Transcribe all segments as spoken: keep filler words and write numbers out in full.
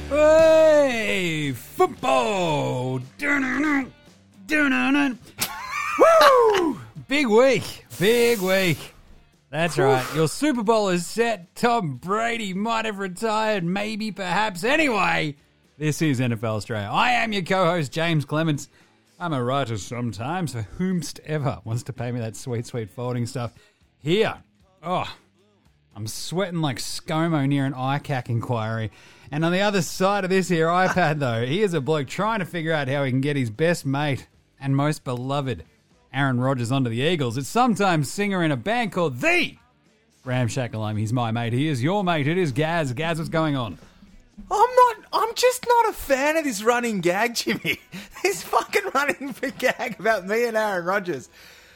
Hey, football! Woo! Big week, big week. That's right. Your Super Bowl is set. Tom Brady might have retired, maybe, perhaps. Anyway, this is N F L Australia. I am your co-host, James Clements. I'm a writer sometimes for whomst ever wants to pay me that sweet, sweet folding stuff. Here, oh, I'm sweating like ScoMo near an I C A C inquiry. And on the other side of this here iPad, though, he is a bloke trying to figure out how he can get his best mate and most beloved Aaron Rodgers onto the Eagles. It's sometimes singer in a band called The Ramshackle. He's my mate. He is your mate. It is Gaz. Gaz, what's going on? I'm not, I'm just not a fan of this running gag, Jimmy. This fucking running gag about me and Aaron Rodgers.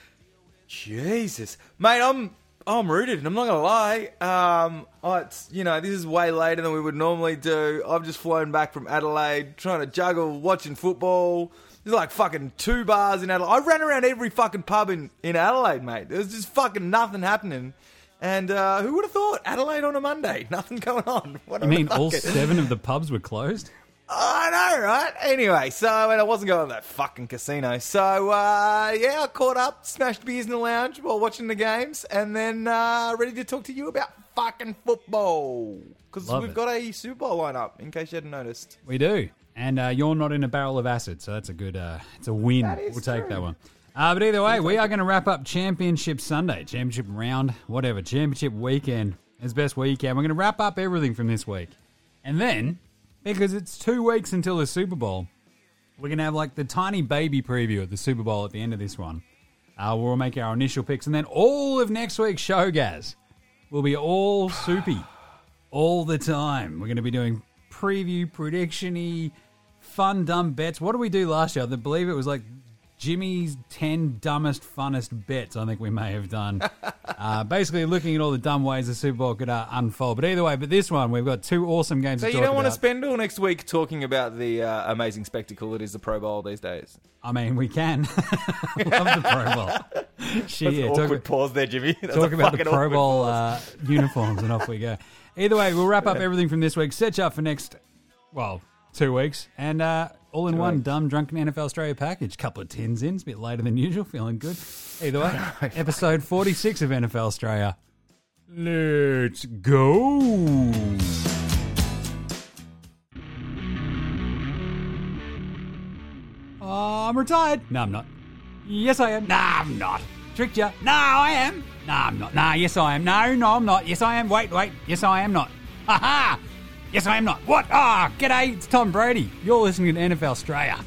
Jesus. Mate, I'm... I'm rooted, I'm not going to lie. Um, oh, it's, you know, this is way later than we would normally do. I've just flown back from Adelaide, trying to juggle watching football. There's like fucking two bars in Adelaide. I ran around every fucking pub in, in Adelaide, mate. There was just fucking nothing happening. And uh, who would have thought? Adelaide on a Monday. Nothing going on. What you mean all seven of the pubs were closed? I know, right? Anyway, so and I wasn't going to that fucking casino. So, uh, yeah, I caught up, smashed beers in the lounge while watching the games, and then uh, ready to talk to you about fucking football. Because we've it. got a Super Bowl lineup, in case you hadn't noticed. We do. And uh, you're not in a barrel of acid, so that's a good, uh, it's a win. We'll take true. that one. Uh, but either way, we are going to wrap up Championship Sunday, Championship round, whatever, Championship weekend, as best we can. We're going to wrap up everything from this week. And then, because it's two weeks until the Super Bowl, we're going to have like the tiny baby preview of the Super Bowl at the end of this one. Uh, we'll make our initial picks, and then all of next week's show, Gaz, will be all soupy, all the time. We're going to be doing preview, prediction-y, fun, dumb bets. What did we do last year? I believe it was like Jimmy's ten dumbest, funnest bets, I think we may have done. uh, basically looking at all the dumb ways the Super Bowl could uh, unfold. But either way, but this one, we've got two awesome games So to you talk don't want to about. spend all next week talking about the uh, amazing spectacle that is the Pro Bowl these days? I mean, we can. Love the Pro Bowl. Shit, That's yeah, an talk, awkward pause there, Jimmy. That's talk a about the fucking Pro awkward Bowl pause. uh, uniforms and off we go. Either way, we'll wrap up everything from this week, set you up for next, well, two weeks, and uh, all in Two one weeks. dumb, drunken N F L Australia package. Couple of tins in, it's a bit later than usual, feeling good. Either way, episode forty-six of N F L Australia. Let's go. Uh, I'm retired. No, I'm not. Yes, I am. Nah, I'm not. Tricked you. No, I am. Nah, I'm not. Nah, yes, I am. No, no, I'm not. Yes, I am. Wait, wait. Yes, I am not. Ha ha. Yes, I am not. What? Ah, oh, g'day. It's Tom Brady. You're listening to N F L Australia.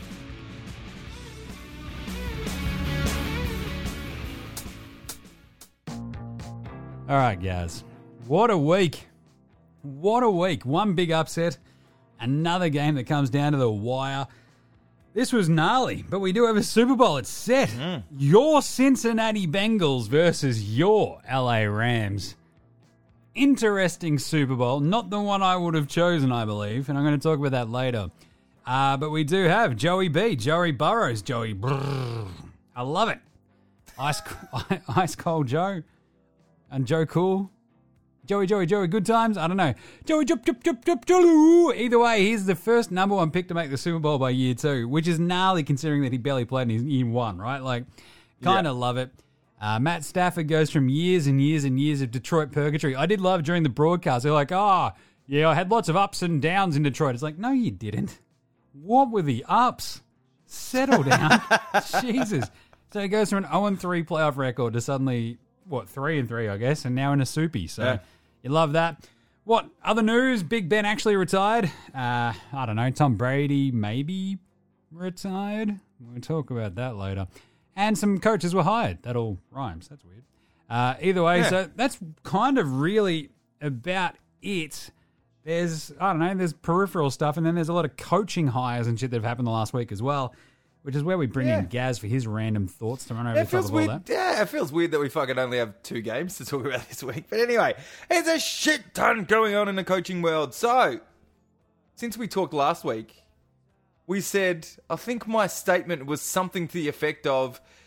All right, guys. What a week. What a week. One big upset. Another game that comes down to the wire. This was gnarly, but we do have a Super Bowl. It's set. Mm. Your Cincinnati Bengals versus your L A Rams. Interesting Super Bowl. Not the one I would have chosen, I believe, and I'm going to talk about that later. Uh, but we do have Joey B, Joey Burrows, Joey Brrr. I love it. Ice, ice cold Joe. And Joe Cool. Joey, Joey, Joey, good times? I don't know. Joey, jup, jup, jup, jup, jup. Either way, he's the first number one pick to make the Super Bowl by year two, which is gnarly considering that he barely played in his year one, right? Like, kind of yeah. love it. Uh, Matt Stafford goes from years and years and years of Detroit purgatory. I did love during the broadcast. They're like, oh, yeah, I had lots of ups and downs in Detroit. It's like, no, you didn't. What were the ups? Settle down. Jesus. So he goes from an oh and three playoff record to suddenly, what, three and three, I guess, and now in a soupy. So yeah. You love that. What, other news? Big Ben actually retired. Uh, I don't know, Tom Brady maybe retired. We'll talk about that later. And some coaches were hired. That all rhymes. That's weird. Uh, either way, yeah. So that's kind of really about it. There's, I don't know, there's peripheral stuff, and then there's a lot of coaching hires and shit that have happened the last week as well, which is where we bring yeah. in Gaz for his random thoughts to run over it the top feels of weird. all that. Yeah, it feels weird that we fucking only have two games to talk about this week. But anyway, there's a shit ton going on in the coaching world. So, since we talked last week, we said, I think my statement was something to the effect of,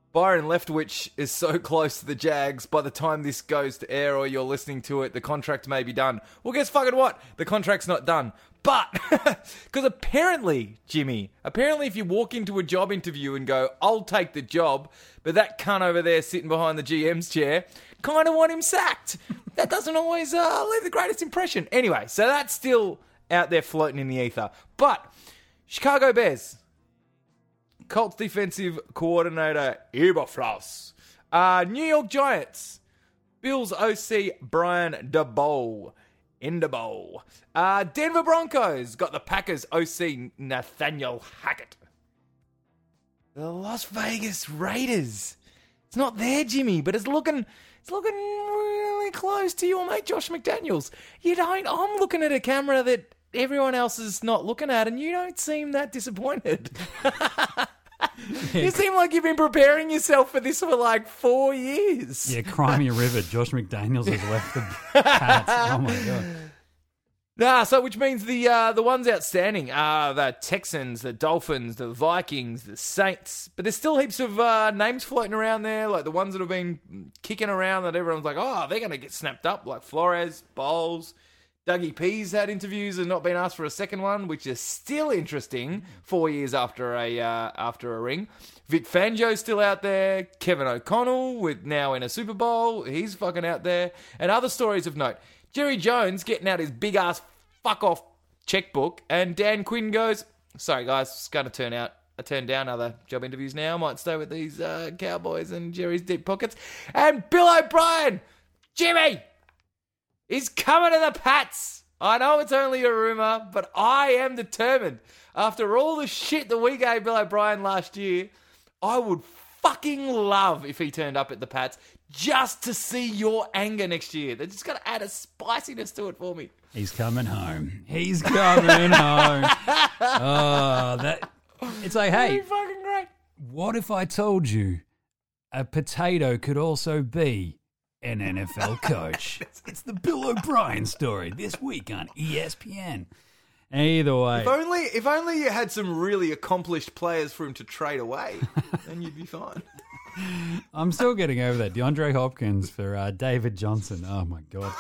Byron Leftwich is so close to the Jags. By the time this goes to air or you're listening to it, the contract may be done. Well, guess fucking what? The contract's not done. But, because apparently, Jimmy, apparently if you walk into a job interview and go, I'll take the job, but that cunt over there sitting behind the G M's chair, kind of want him sacked. That doesn't always uh, leave the greatest impression. Anyway, so that's still out there floating in the ether. But, Chicago Bears, Colts defensive coordinator Eberflus. Uh, New York Giants, Bills O C Brian DeBoer. In the bowl. Uh, Denver Broncos got the Packers O C Nathaniel Hackett. The Las Vegas Raiders. It's not there, Jimmy, but it's looking it's looking really close to your mate Josh McDaniels. You don't I'm looking at a camera that everyone else is not looking at, and you don't seem that disappointed. You seem like you've been preparing yourself for this for like four years. Yeah, Crimea River. Josh McDaniels has left the Pats. Oh my god. Nah, so which means the uh, the ones outstanding are the Texans, the Dolphins, the Vikings, the Saints. But there's still heaps of uh, names floating around there, like the ones that have been kicking around that everyone's like, oh, they're going to get snapped up, like Flores, Bowles. Dougie P's had interviews and not been asked for a second one, which is still interesting four years after a uh, after a ring. Vic Fangio's still out there. Kevin O'Connell, with now in a Super Bowl, he's fucking out there. And other stories of note. Jerry Jones getting out his big-ass fuck-off checkbook, and Dan Quinn goes, sorry guys, it's going to turn out. I turned down other job interviews now. I might stay with these uh, Cowboys and Jerry's deep pockets. And Bill O'Brien, Jimmy, he's coming to the Pats. I know it's only a rumour, but I am determined. After all the shit that we gave Bill O'Brien last year, I would fucking love if he turned up at the Pats just to see your anger next year. They're just going to add a spiciness to it for me. He's coming home. He's coming home. Oh, that... It's like, hey, fucking great. What if I told you a potato could also be an N F L coach? It's the Bill O'Brien story this week on E S P N. Either way. If only, if only you had some really accomplished players for him to trade away, then you'd be fine. I'm still getting over that. DeAndre Hopkins for uh, David Johnson. Oh, my God.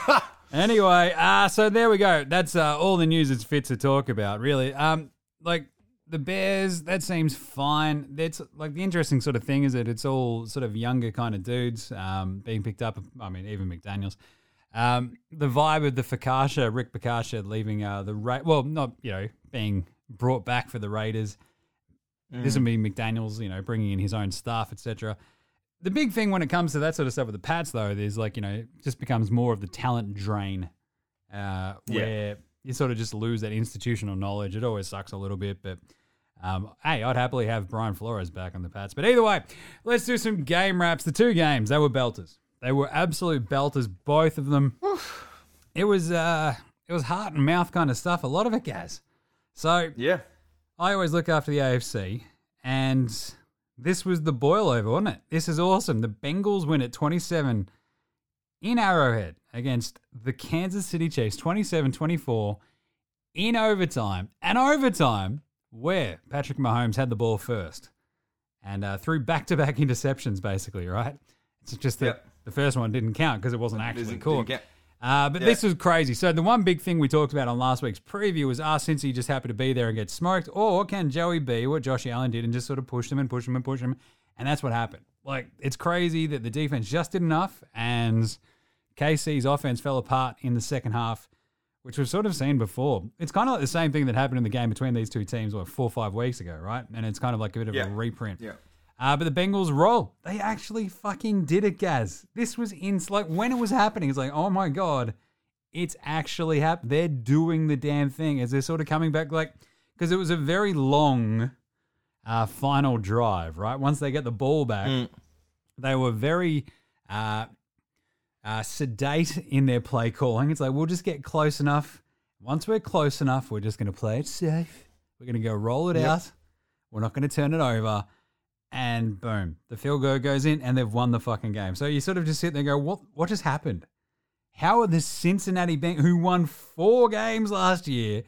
Anyway, uh, so there we go. That's uh, all the news it's fit to talk about, really. Um, like, the Bears, that seems fine. That's like the interesting sort of thing is that it's all sort of younger kind of dudes um, being picked up. I mean, even McDaniels. Um, the vibe of the Fakasha, Rick Fakasha leaving uh, the Ra- well, not you know being brought back for the Raiders. Mm. This would be McDaniels, you know, bringing in his own staff, et cetera. The big thing when it comes to that sort of stuff with the Pats, though, is like you know, it just becomes more of the talent drain, uh, where yeah. you sort of just lose that institutional knowledge. It always sucks a little bit, but. Um, hey, I'd happily have Brian Flores back on the Pats. But either way, let's do some game wraps. The two games, they were belters. They were absolute belters, both of them. It was uh, it was heart and mouth kind of stuff, a lot of it, Gaz. So yeah, I always look after the A F C, and this was the boil over, wasn't it? This is awesome. The Bengals win at twenty-seven in Arrowhead against the Kansas City Chiefs, twenty-seven twenty-four in overtime. And overtime... where Patrick Mahomes had the ball first and uh, threw back-to-back interceptions, basically, right? It's just that yep. the first one didn't count because it wasn't actually caught. Uh, but yep. this was crazy. So the one big thing we talked about on last week's preview was, ah, since he just happened to be there and get smoked, or can Joey be what Josh Allen did and just sort of push him and push him and push him? And that's what happened. Like, it's crazy that the defense just did enough, and K C's offense fell apart in the second half, which we've sort of seen before. It's kind of like the same thing that happened in the game between these two teams, what, four or five weeks ago, right? And it's kind of like a bit of yeah. a reprint. Yeah. Uh, but the Bengals roll. They actually fucking did it, Gaz. This was in like when it was happening. It's like, oh my God, it's actually happening. They're doing the damn thing as they're sort of coming back, like, because it was a very long uh, final drive, right? Once they get the ball back, mm. they were very... Uh, Uh, sedate in their play calling. It's like, we'll just get close enough. Once we're close enough, we're just going to play it safe. We're going to go roll it yep. out. We're not going to turn it over. And boom, the field goal goes in and they've won the fucking game. So you sort of just sit there and go, what, what just happened? How are the Cincinnati Bengals, who won four games last year,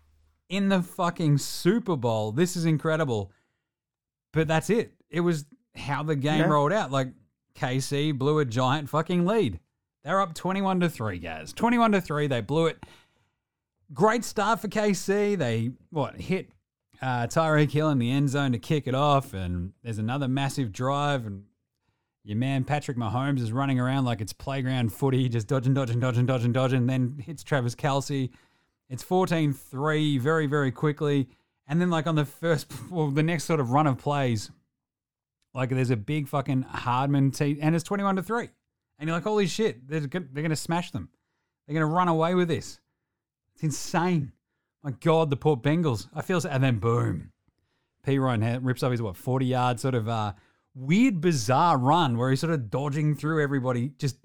in the fucking Super Bowl? This is incredible. But that's it. It was... how the game Yeah. rolled out. Like, K C blew a giant fucking lead. They're up twenty-one to three, guys. twenty-one to three, they blew it. Great start for K C. They, what, hit uh, Tyreek Hill in the end zone to kick it off, and there's another massive drive, and your man Patrick Mahomes is running around like it's playground footy, just dodging, dodging, dodging, dodging, dodging, then hits Travis Kelce. It's fourteen three very, very quickly. And then, like, on the first, well, the next sort of run of plays, like, there's a big fucking Hardman team, and it's twenty-one to three. And you're like, holy shit, they're, they're going to smash them. They're going to run away with this. It's insane. My God, the poor Bengals. I feel so, and then boom. P. Ryan rips up his, what, forty-yard sort of uh, weird, bizarre run where he's sort of dodging through everybody just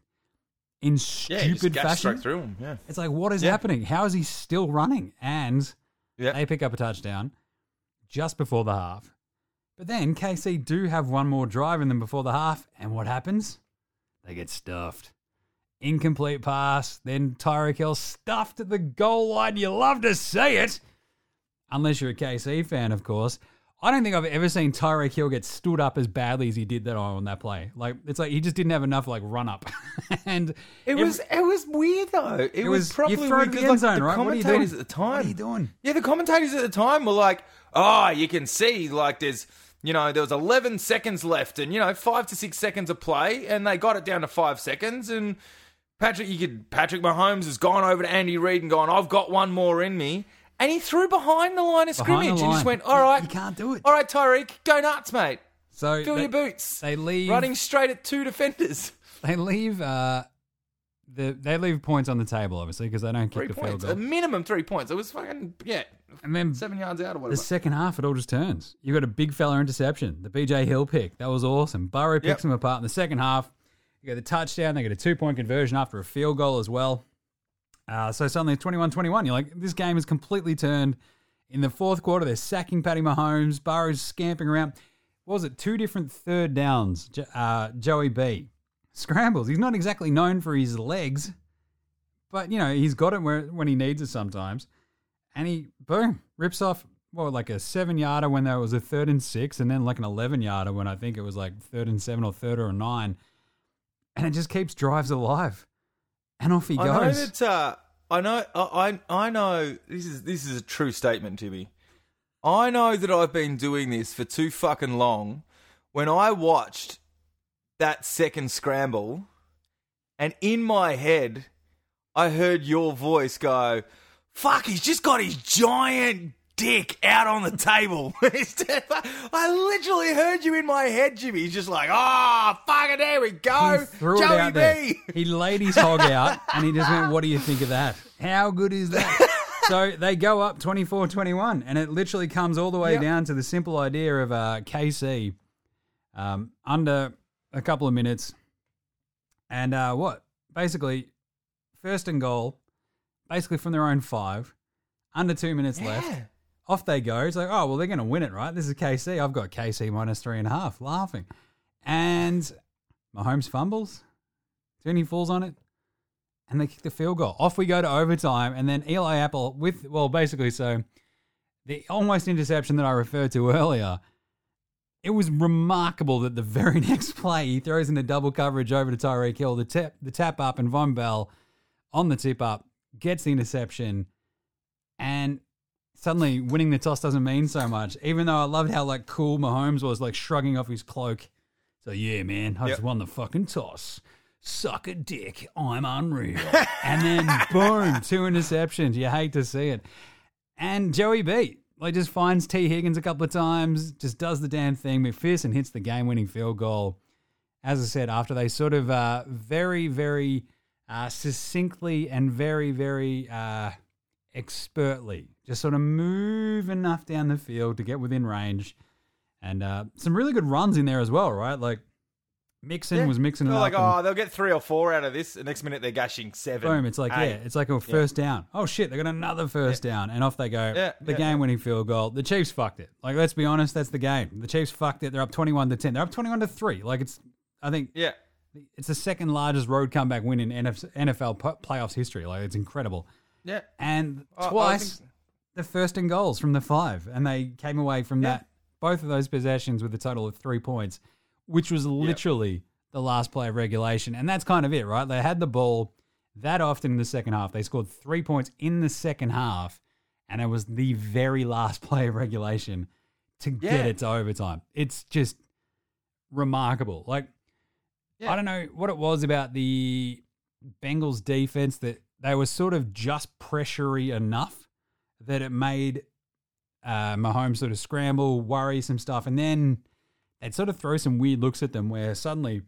in Yeah, he stupid just gashed fashion. straight through him. Yeah. It's like, what is Yeah. happening? How is he still running? And Yeah. they pick up a touchdown just before the half. But then K C do have one more drive in them before the half. And what happens? They get stuffed. Incomplete pass. Then Tyreek Hill stuffed at the goal line. You love to see it. Unless you're a K C fan, of course. I don't think I've ever seen Tyreek Hill get stood up as badly as he did that on that play. Like, it's like he just didn't have enough, like, run up. and It was it was weird though. It, It was, was- probably you throw it weird to the because end like, zone, the right? What are you commentators doing? at the time. What are you doing? Yeah, the commentators at the time were like, "Oh, you can see like there's you know there was eleven seconds left, and you know five to six seconds of play, and they got it down to five seconds, and Patrick, you could Patrick Mahomes has gone over to Andy Reid and gone, I've got one more in me." And he threw behind the line of Behind the scrimmage and line. just went, all right. You can't do it. All right, Tyreek, go nuts, mate. So Fill they, your boots. they leave. Running straight at two defenders. They leave. Uh, the they leave points on the table, obviously, because they don't kick Three the field points. goal. A minimum three points. It was fucking, yeah, And then seven yards out or the whatever. second half, it all just turns. You got a big fella interception, the B J Hill pick. That was awesome. Burrow picks Yep. him apart in the second half. You get the touchdown. They get a two point conversion after a field goal as well. Uh, so suddenly it's twenty-one twenty-one. You're like, this game is completely turned. In the fourth quarter, they're sacking Patty Mahomes. Burrow's scampering around. What was it? Two different third downs. Jo- Uh, Joey B. Scrambles. He's not exactly known for his legs, but, you know, he's got it where, when he needs it sometimes. And he, boom, rips off, well, like a seven-yarder when there was a third and six, and then like an eleven-yarder when I think it was like third and seven or third or nine. And it just keeps drives alive. And off he I know goes. that. Uh, I know. I I I know. This is this is a true statement, Timmy. I know that I've been doing this for too fucking long. When I watched that second scramble, and in my head, I heard your voice go, "Fuck! He's just got his giant dick out on the table." I literally heard you in my head, Jimmy. He's just like, "Oh, fucking there we go, He threw Joey it out there. B." He laid his hog out, and he just went, what do you think of that? How good is that? So they go up twenty-four twenty-one, and it literally comes all the way Yep. down to the simple idea of uh, K C um, under a couple of minutes. And uh, what? Basically, first and goal, basically from their own five, under two minutes left. Yeah. Off they go. It's like, oh, well, they're going to win it, right? This is K C. I've got K C minus three and a half, laughing. And Mahomes fumbles. Tooney falls on it. And they kick the field goal. Off we go to overtime. And then Eli Apple with, well, basically, so the almost interception that I referred to earlier, it was remarkable that the very next play, he throws into double coverage over to Tyreek Hill, the tap, the tap up, and Von Bell on the tip up, gets the interception, and suddenly winning the toss doesn't mean so much, even though I loved how like cool Mahomes was, like shrugging off his cloak. So yeah, man, I Yep. just won the fucking toss. Suck a dick. I'm unreal. And then boom, two interceptions. You hate to see it. And Joey B, like just finds T. Higgins a couple of times, just does the damn thing. McPherson hits the game-winning field goal. As I said, after they sort of uh, very, very uh, succinctly and very, very uh, expertly just sort of move enough down the field to get within range. And uh, some really good runs in there as well, right? Like Mixon Yeah. was mixing it They're up. like, and oh, they'll get three or four out of this. The next minute they're gashing seven. boom, it's like, eight. yeah, it's like a first down. Oh, shit, they got another first down. And off they go. Yeah, the yeah, game-winning field goal. The Chiefs fucked it. Like, let's be honest, that's the game. The Chiefs fucked it. They're up twenty-one to ten. They're up twenty-one to three. Like, it's, I think, Yeah. it's the second largest road comeback win in N F L po- playoffs history. Like, it's incredible. Yeah. And I- I twice, think- the first and goals from the five. And they came away from Yeah. that, both of those possessions with a total of three points. which was literally yep. the last play of regulation. And that's kind of it, right? They had the ball that often in the second half. They scored three points in the second half, and it was the very last play of regulation to yeah. get it to overtime. It's just remarkable. Like, yeah. I don't know what it was about the Bengals defense that they were sort of just pressury enough that it made uh, Mahomes sort of scramble, worry some stuff, and then they'd sort of throw some weird looks at them where suddenly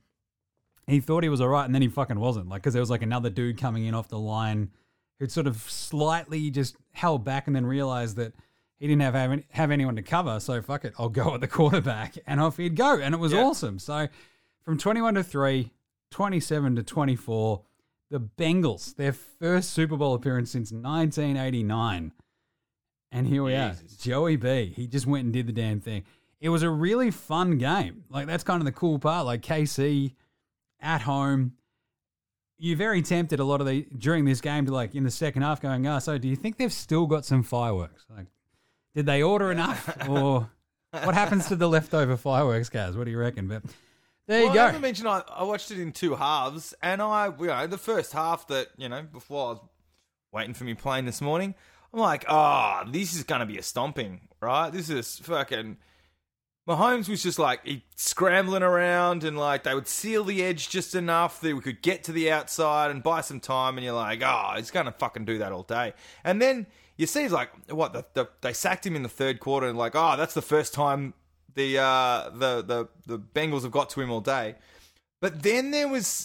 he thought he was all right and then he fucking wasn't. Like, because there was like another dude coming in off the line who'd sort of slightly just held back and then realized that he didn't have have, have anyone to cover, so fuck it, I'll go at the quarterback, and off he'd go, and it was yeah. awesome. So from twenty-one to three, twenty-seven to twenty-four, the Bengals, their first Super Bowl appearance since nineteen eighty-nine, and here we Jesus. are. Joey B, he just went and did the damn thing. It was a really fun game. Like, that's kind of the cool part. Like, K C at home, you're very tempted a lot of the during this game to, like, in the second half going, oh, so do you think they've still got some fireworks? Like, did they order enough, or what happens to the leftover fireworks, Kaz? What do you reckon? But there well, you go. I haven't mentioned I, I watched it in two halves, and I, you know, the first half that, you know, before I was waiting for me playing this morning, I'm like, oh, this is going to be a stomping, right? This is fucking... Mahomes was just like he scrambling around, and like they would seal the edge just enough that we could get to the outside and buy some time, and you're like, oh, he's going to fucking do that all day. And then you see he's like, what, the, the, they sacked him in the third quarter, and like, oh, that's the first time the, uh, the, the, the Bengals have got to him all day. But then there was,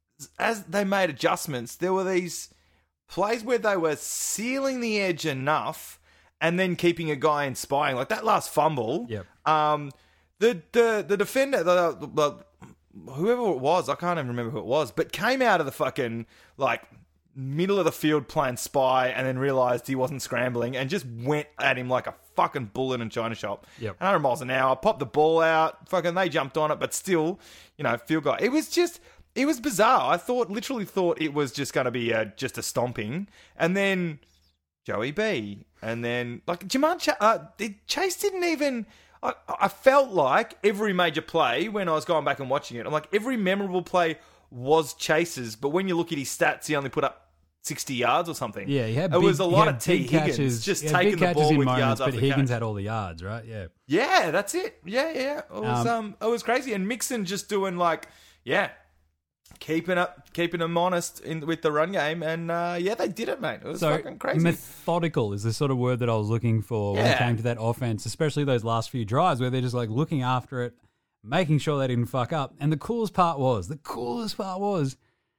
as they made adjustments, there were these plays where they were sealing the edge enough and then keeping a guy in spying. Like that last fumble, yep. um, the, the, the defender, the, the, the, whoever it was, I can't even remember who it was, but came out of the fucking, like, middle of the field playing spy and then realised he wasn't scrambling and just went at him like a fucking bullet in China shop. Yep. one hundred miles an hour, popped the ball out, fucking they jumped on it, but still, you know, field goal. It was just, it was bizarre. I thought, literally thought it was just going to be a, just a stomping. And then Joey B. And then, like, Jamar Ch- uh, Chase didn't even... I, I felt like every major play, when I was going back and watching it, I'm like, every memorable play was Chase's, but when you look at his stats, he only put up sixty yards or something. Yeah, he had It big, was a lot of T. T. Higgins catches, just taking the ball with moments, yards but after Higgins catch. had all the yards, right? Yeah. Yeah, that's it. Yeah, yeah. It was, um, Um, it was crazy. And Mixon just doing, like, yeah, keeping up, keeping them honest in, with the run game. And, uh, yeah, they did it, mate. It was so fucking crazy. Methodical is the sort of word that I was looking for when Yeah. it came to that offense, especially those last few drives where they're just, like, looking after it, making sure they didn't fuck up. And the coolest part was, the coolest part was,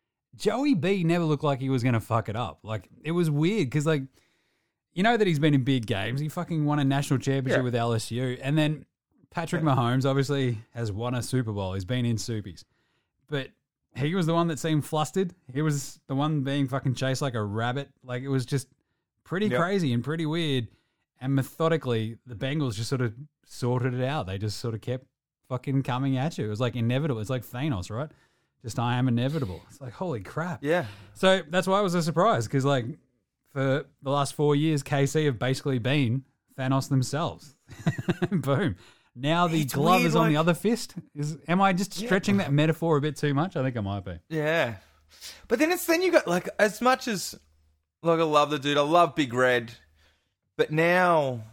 Joey B never looked like he was going to fuck it up. Like, it was weird because, like, you know that he's been in big games. He fucking won a national championship Yeah. with L S U. And then Patrick Yeah. Mahomes obviously has won a Super Bowl. He's been in Soupies. But he was the one that seemed flustered. He was the one being fucking chased like a rabbit. Like, it was just pretty Yep. crazy and pretty weird. And methodically, the Bengals just sort of sorted it out. They just sort of kept fucking coming at you. It was like inevitable. It's like Thanos, right? Just, I am inevitable. It's like, holy crap. Yeah. So that's why it was a surprise, because, like, for the last four years, K C have basically been Thanos themselves. Boom. Now the It's glove weird, is on like- the other fist. Is Am I just Yeah. stretching that metaphor a bit too much? I think I might be. Yeah. But then it's, then you got, like, as much as, like, I love the dude, I love Big Red, but now,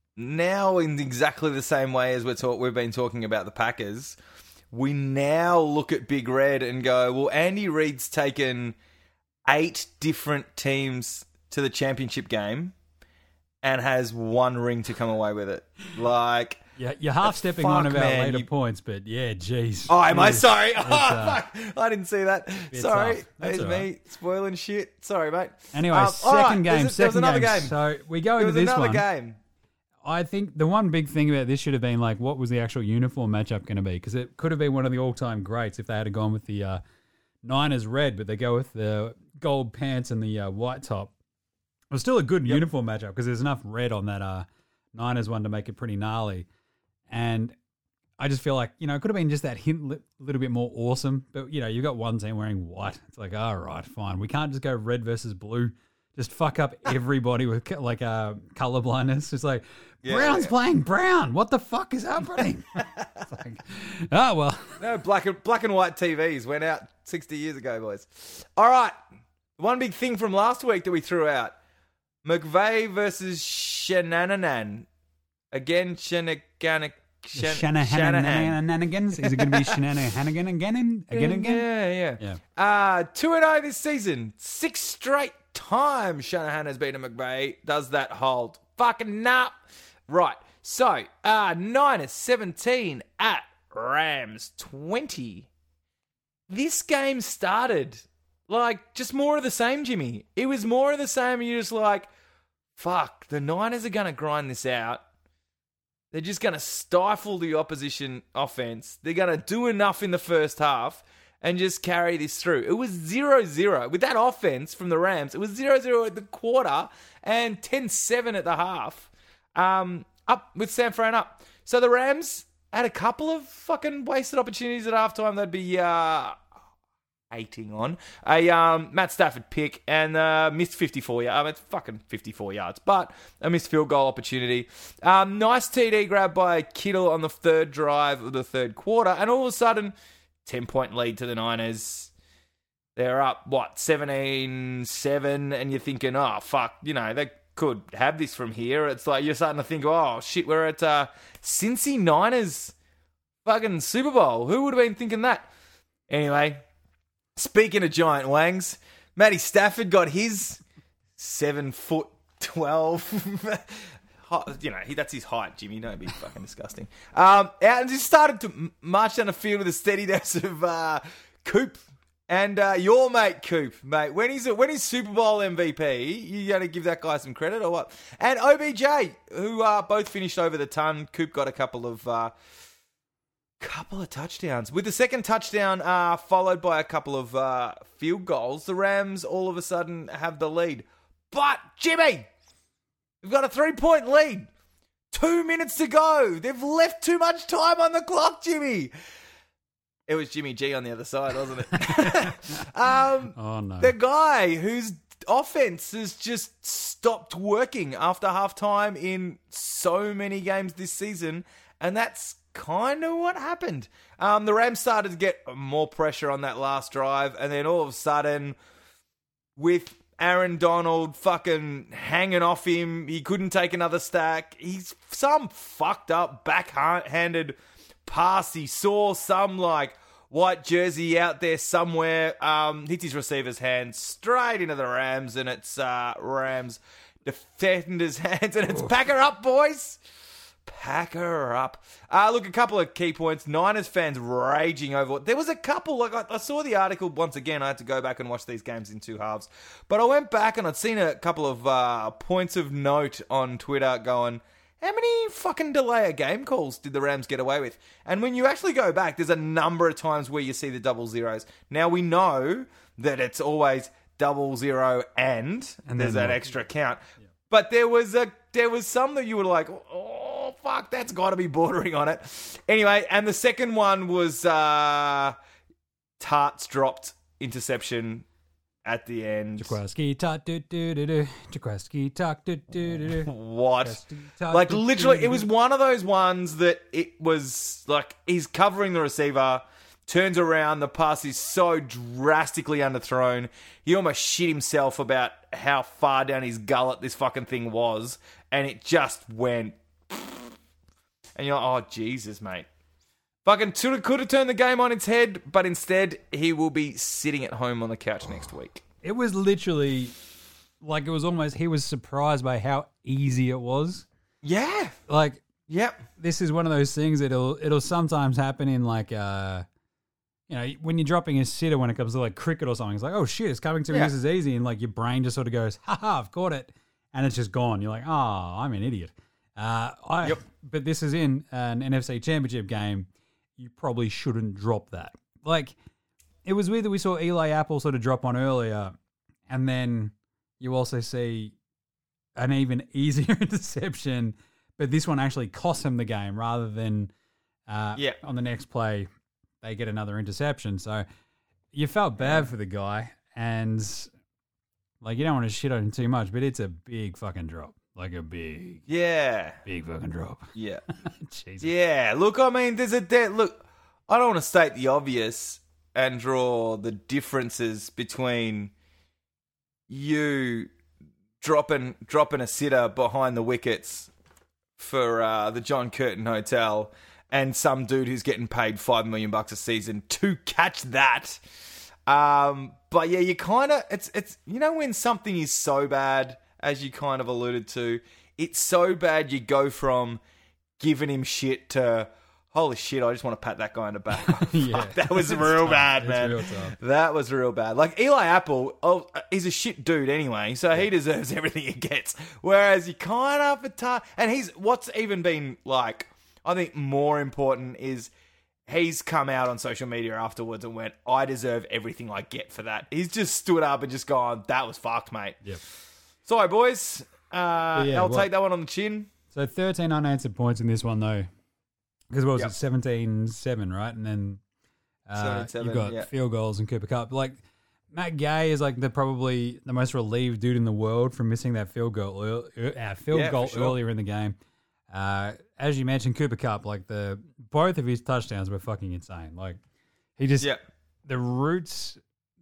now in exactly the same way as we're talk, we've been talking about the Packers, we now look at Big Red and go, well, Andy Reid's taken eight different teams to the championship game and has one ring to come away with it. Like... Yeah, you're half stepping fuck, on about man, later you- points, but yeah, jeez. Oh, am I Jeez. sorry? Oh, It's, uh, fuck. I didn't see that. It's Sorry. tough. That's There's all me right. spoiling shit. Sorry, mate. Anyway, Um, all second right, game, there's a- there was second another game. game. So we go There into was this another one. game. I think the one big thing about this should have been, like, what was the actual uniform matchup going to be? Because it could have been one of the all-time greats if they had gone with the uh, Niners red, but they go with the gold pants and the uh, white top. It was still a good Yep. uniform matchup because there's enough red on that uh, Niners one to make it pretty gnarly. And I just feel like, you know, it could have been just that hint li- little bit more awesome. But, you know, you've got one team wearing white. It's like, all right, fine. We can't just go red versus blue just fuck up everybody with co- like uh, color blindness. It's like, Yeah, Brown's yeah. playing Brown. What the fuck is happening? It's like, oh, well. No, black and, black and white T Vs went out sixty years ago, boys. All right. One big thing from last week that we threw out. McVeigh versus Shanahan. Again, Shanahan. Shanahan Shanahans. Is it going to be Shanahan again again again again? Yeah, yeah. Yeah. Uh, two and oh this season. Six straight times Shanahan has beaten McVeigh. Does that hold? Fucking nah. Right. So, uh, Niners seventeen at Rams twenty. This game started like just more of the same, Jimmy. It was more of the same. You're just like, fuck, the Niners are going to grind this out. They're just going to stifle the opposition offense. They're going to do enough in the first half and just carry this through. It was zero zero. With that offense from the Rams, it was zero zero at the quarter and ten seven at the half. Um, up with San Fran up. So the Rams had a couple of fucking wasted opportunities at halftime they'd be uh, hating on. A um, Matt Stafford pick and uh, missed fifty-four yards. I mean, it's fucking fifty-four yards, but a missed field goal opportunity. Um, nice T D grab by Kittle on the third drive of the third quarter, and all of a sudden, ten-point lead to the Niners. They're up, what, seventeen seven, and you're thinking, oh, fuck, you know, they could have this from here. It's like you're starting to think, oh, shit, we're at uh, Cincy Niners fucking Super Bowl. Who would have been thinking that? Anyway, speaking of giant wangs, Matty Stafford got his seven foot twelve. You know, he, that's his height, Jimmy. Don't be fucking disgusting. Um, out and just started to m- march down the field with a steady dose of uh, Coop. And uh, your mate Coop, mate, when he's when he's Super Bowl M V P, you got to give that guy some credit or what? And O B J, who uh, both finished over the ton. Coop got a couple of uh, couple of touchdowns. With the second touchdown uh, followed by a couple of uh, field goals, the Rams all of a sudden have the lead. But Jimmy, we've got a three-point lead. Two minutes to go. They've left too much time on the clock, Jimmy. It was Jimmy G on the other side, wasn't it? um, Oh, no. The guy whose offense has just stopped working after halftime in so many games this season, and that's kind of what happened. Um, the Rams started to get more pressure on that last drive, and then all of a sudden, with Aaron Donald fucking hanging off him, he couldn't take another stack. He's some fucked up backhanded pass. He saw some like white jersey out there somewhere, um, hits his receiver's hand straight into the Rams, and it's uh, Rams defenders' hands, and it's pack her up, boys. Pack her up. Uh, look, a couple of key points. Niners fans raging over. There was a couple, like I, I saw the article once again. I had to go back and watch these games in two halves. But I went back and I'd seen a couple of uh, points of note on Twitter going, how many fucking delay of game calls did the Rams get away with? And when you actually go back, there's a number of times where you see the double zeros. Now, we know that it's always double zero and, and there's that extra count. Yeah. But there was a there was some that you were like, oh, fuck, that's got to be bordering on it. Anyway, and the second one was uh, Tart's dropped interception at the end. Jaquaski talk do do do do. Jaquaski talk do do do do. What? Like literally, it was one of those ones that it was like he's covering the receiver, turns around, the pass is so drastically underthrown, he almost shit himself about how far down his gullet this fucking thing was, and it just went. And you're like, oh Jesus, mate. Fucking could have turned the game on its head, but instead he will be sitting at home on the couch next week. It was literally like it was almost he was surprised by how easy it was. Yeah. Like, yep. This is one of those things that'll it'll sometimes happen in like uh you know, when you're dropping a sitter when it comes to like cricket or something. It's like, oh shit, it's coming to me, yeah. this is easy, and like your brain just sort of goes, haha, I've caught it, and it's just gone. You're like, oh, I'm an idiot. Uh I yep. But this is in an N F C Championship game. You probably shouldn't drop that. Like, it was weird that we saw Eli Apple sort of drop one earlier, and then you also see an even easier interception, but this one actually cost him the game rather than uh, yeah. on the next play they get another interception. So you felt bad for the guy, and Like, you don't want to shit on him too much, but it's a big fucking drop. Like a big, Yeah. big fucking drop. Yeah. Jesus. Yeah. Look, I mean, there's a de- look. I don't want to state the obvious and draw the differences between you dropping dropping a sitter behind the wickets for uh, the John Curtin Hotel and some dude who's getting paid five million bucks a season to catch that. Um, but yeah, you kind of it's it's you know when something is so bad, as you kind of alluded to, it's so bad you go from giving him shit to holy shit, I just want to pat that guy in the back. Yeah. Fuck, that was It's real tough. bad, It's man. real tough. That was real bad. Like Eli Apple, oh, he's a shit dude anyway, so he deserves everything he gets. Whereas you kind of have to, and he's what's even been like, I think more important is he's come out on social media afterwards and went, I deserve everything I get for that. He's just stood up and just gone, that was fucked, mate. Yep. Sorry, boys. Uh, yeah, I'll well- take that one on the chin. So thirteen unanswered points in this one, though. Because what was Yep. it, seventeen seven, right? And then uh, seventeen-seven, you've got yeah. field goals and Cooper Cup. Like, Matt Gay is like the probably the most relieved dude in the world from missing that field goal, ear- uh, field Yeah, goal for sure. earlier in the game. Uh, as you mentioned, Cooper Cup, like the both of his touchdowns were fucking insane. Like, he just Yeah. the routes,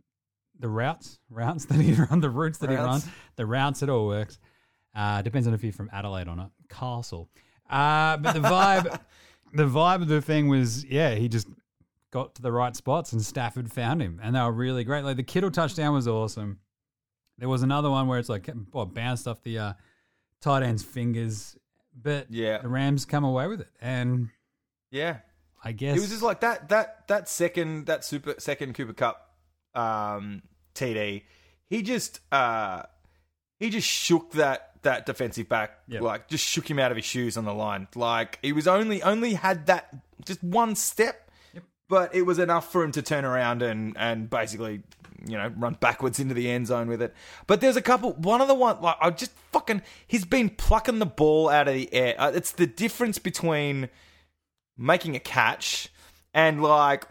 the routes, routes that he run, the routes that Routes. he run, the routes, it all works. Uh, depends on if you're from Adelaide or not. Castle. Uh, but the vibe, the vibe of the thing was, yeah, he just got to the right spots and Stafford found him, and they were really great. Like the Kittle touchdown was awesome. There was another one where it's like, well, bounced off the uh, tight end's fingers, but Yeah. the Rams come away with it, and Yeah. I guess It was just like that that that second that super second Cooper Cup um, T D. He just uh, he just shook that that defensive back, Yep. like just shook him out of his shoes on the line. Like he was only only had that just one step, Yep. but it was enough for him to turn around and and basically, you know, run backwards into the end zone with it. But there's a couple. One of the one like I just fucking he's been plucking the ball out of the air. Uh, it's the difference between making a catch and like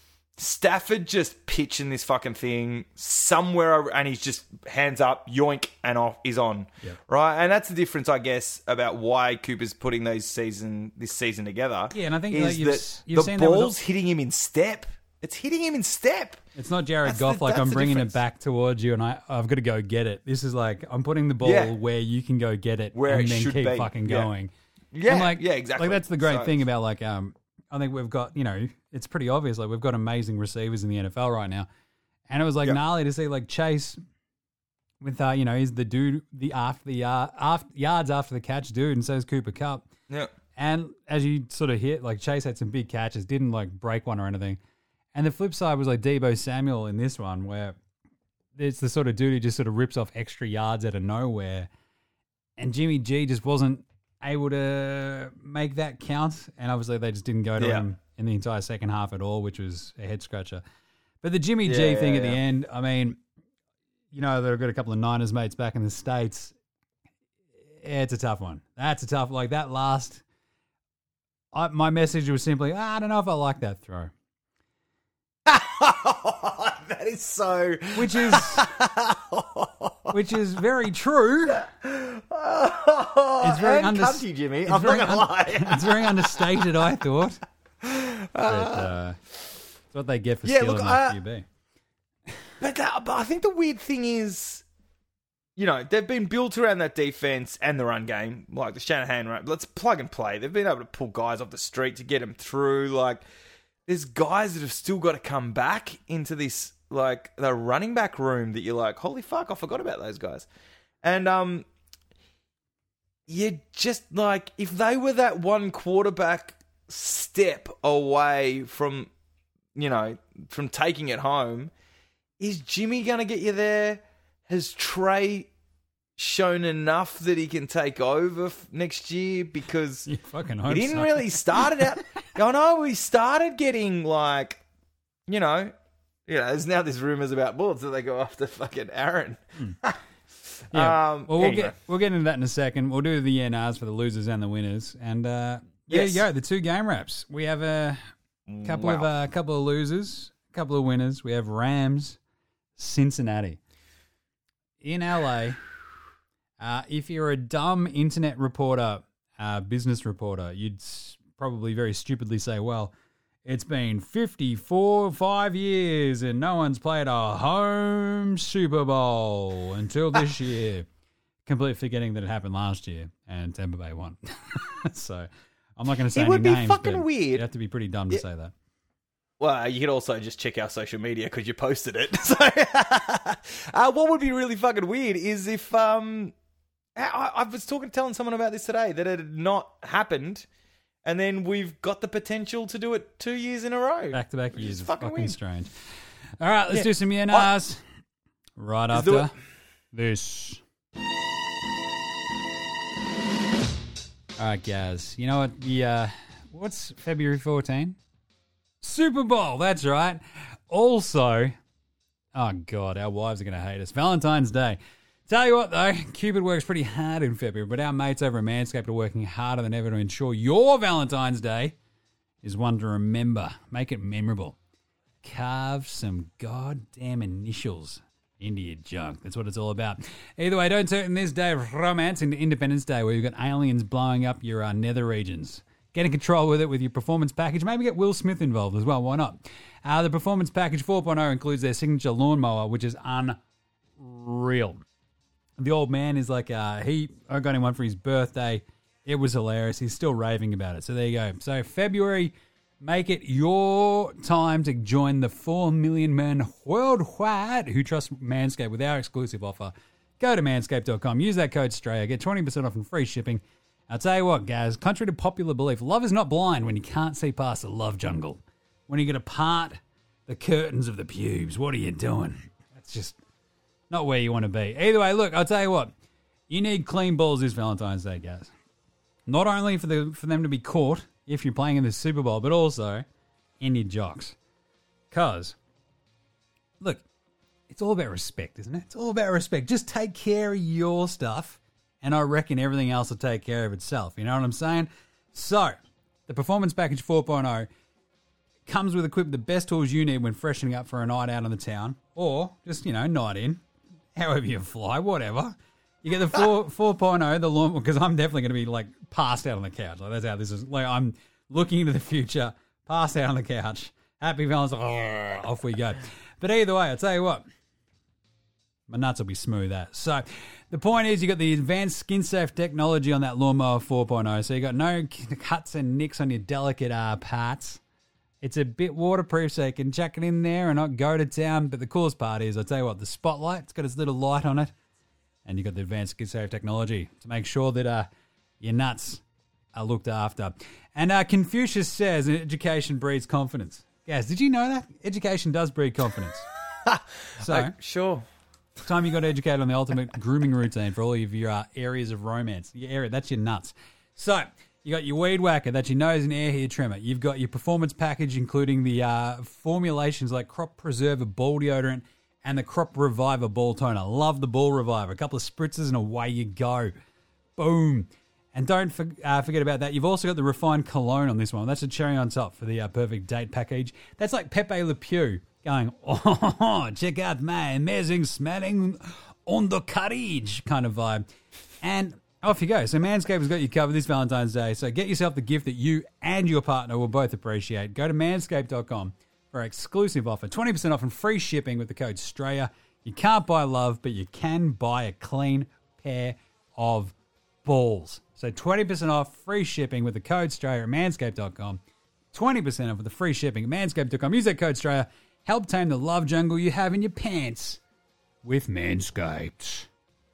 Stafford just pitching this fucking thing somewhere and he's just hands up, yoink, and off is on. Yep. Right? And that's the difference, I guess, about why Cooper's putting those season this season together. Yeah, and I think, is like, you've that s- you've the seen that with ball's all- hitting him in step. It's hitting him in step. It's not Jared That's Goff, the- like that's I'm the bringing difference. it back towards you and I, I've got to go get it. This is like, I'm putting the ball Yeah. where you can go get it Where and it then should keep be. fucking Yeah. going. Yeah, And like, yeah, exactly. Like that's the great So- thing about like, um, I think we've got, you know, it's pretty obvious. Like we've got amazing receivers in the N F L right now. And it was like Yep. gnarly to see like Chase with, uh, you know, he's the dude, the after the yard, after, yards after the catch dude, and so is Cooper Cup. Yeah. And as you sort of hit, like Chase had some big catches, didn't like break one or anything. And the flip side was like Deebo Samuel in this one, where it's the sort of dude who just sort of rips off extra yards out of nowhere. And Jimmy G just wasn't able to make that count. And obviously they just didn't go to Yeah. him in the entire second half at all, which was a head scratcher. But the Jimmy Yeah, G yeah, thing at yeah. the end, I mean, you know, they've got a couple of Niners mates back in the States. Yeah, it's a tough one. That's a tough, like that last, I, my message was simply, ah, I don't know if I like that throw. That is so. Which is, which is very true. It's very and under- cunty, Jimmy. It's I'm very not gonna un- lie. It's very understated, I thought. But, uh, it's what they get for Yeah, stealing look, that uh, Q B. But, that, but I think the weird thing is, you know, they've been built around that defense and the run game, like the Shanahan run. Let's plug and play. They've been able to pull guys off the street to get them through. Like, there's guys that have still got to come back into this, like, the running back room that you're like, holy fuck, I forgot about those guys. And, um, you just, like, if they were that one quarterback step away from, you know, from taking it home, is Jimmy going to get you there? Has Trey shown enough that he can take over f- next year? Because You fucking he hope didn't so. really start it out. I know we started getting like, you know, you know. There's now there's rumors about bullets that they go after fucking Aaron. Yeah. Um, well, we'll anyway. get we'll get into that in a second. We'll do the N Rs for the losers and the winners, and uh, there Yes. you go. The two game wraps. We have a couple of Wow. uh, couple of losers, a couple of winners. We have Rams, Cincinnati. in L A, uh, if you're a dumb internet reporter, uh, business reporter, you'd s- probably very stupidly say, well, it's been fifty-four, five years and no one's played a home Super Bowl until this year. Completely forgetting that it happened last year and Tampa Bay won. So I'm not going to say it any would be names, fucking but weird. You'd have to be pretty dumb to Yeah. say that. Well, you could also just check our social media because you posted it. So, uh, what would be really fucking weird is if um, I, I was talking, telling someone about this today that it had not happened, and then we've got the potential to do it two years in a row. Back to back which years is is fucking fucking weird. strange. All right, let's Yeah. do some yeah nahs right Let's do after it. this. All right, guys. You know what? The uh, what's February fourteenth? Super Bowl. That's right. Also, oh god, our wives are going to hate us. Valentine's Day. Tell you what, though, Cupid works pretty hard in February, but our mates over at Manscaped are working harder than ever to ensure your Valentine's Day is one to remember. Make it memorable. Carve some goddamn initials into your junk. That's what it's all about. Either way, don't turn this day of romance into Independence Day where you've got aliens blowing up your uh, nether regions. Get in control with it with your performance package. Maybe get Will Smith involved as well. Why not? Uh, the Performance Package four point oh includes their signature lawnmower, which is unreal. The old man is like, uh, he, I got him one for his birthday. It was hilarious. He's still raving about it. So there you go. So February, make it your time to join the four million men worldwide who trust Manscaped with our exclusive offer. Go to manscaped dot com. Use that code STRAYA. Get twenty percent off and free shipping. I'll tell you what, guys. Contrary to popular belief, love is not blind when you can't see past the love jungle. When you're going to part the curtains of the pubes, what are you doing? That's just not where you want to be. Either way, look, I'll tell you what. You need clean balls this Valentine's Day, guys. Not only for the for them to be caught if you're playing in the Super Bowl, but also in your jocks. Because, look, it's all about respect, isn't it? It's all about respect. Just take care of your stuff, and I reckon everything else will take care of itself. You know what I'm saying? So, the Performance Package four point oh comes with equipped the best tools you need when freshening up for a night out on the town, or just, you know, night in, however you fly, whatever. You get the four, 4.0, the lawn, because I'm definitely going to be, like, passed out on the couch. Like, that's how this is. Like, I'm looking into the future, passed out on the couch. Happy Valentine's, oh, off we go. But either way, I'll tell you what, my nuts will be smooth as. So, the point is, you got the advanced skin-safe technology on that Lawnmower four point oh, so you got no cuts and nicks on your delicate uh, parts. It's a bit waterproof, so you can chuck it in there and not go to town. But the coolest part is, I'll tell you what, the spotlight, it's got its little light on it. And you've got the advanced skin-safe technology to make sure that uh, your nuts are looked after. And uh, Confucius says, education breeds confidence. Guys, did you know that? Education does breed confidence. So, Uh, sure. time you got to educate on the ultimate grooming routine for all of your uh, areas of romance. Your area, that's your nuts. So, you got your weed whacker, that's your nose and air hair trimmer. You've got your performance package, including the uh, formulations like Crop Preserver Ball Deodorant and the Crop Reviver Ball Toner. Love the Ball Reviver. A couple of spritzes and away you go. Boom. And don't for, uh, forget about that. You've also got the Refined Cologne on this one. That's a cherry on top for the uh, perfect date package. That's like Pepe Le Pew going, oh, check out my amazing smelling on the courage kind of vibe. And off you go. So Manscaped has got you covered this Valentine's Day. So get yourself the gift that you and your partner will both appreciate. Go to manscaped dot com for our exclusive offer. twenty percent off and free shipping with the code STRAYA. You can't buy love, but you can buy a clean pair of balls. So twenty percent off, free shipping with the code STRAYA at manscaped dot com. twenty percent off with the free shipping at manscaped dot com. Use that code STRAYA. Help tame the love jungle you have in your pants with Manscaped.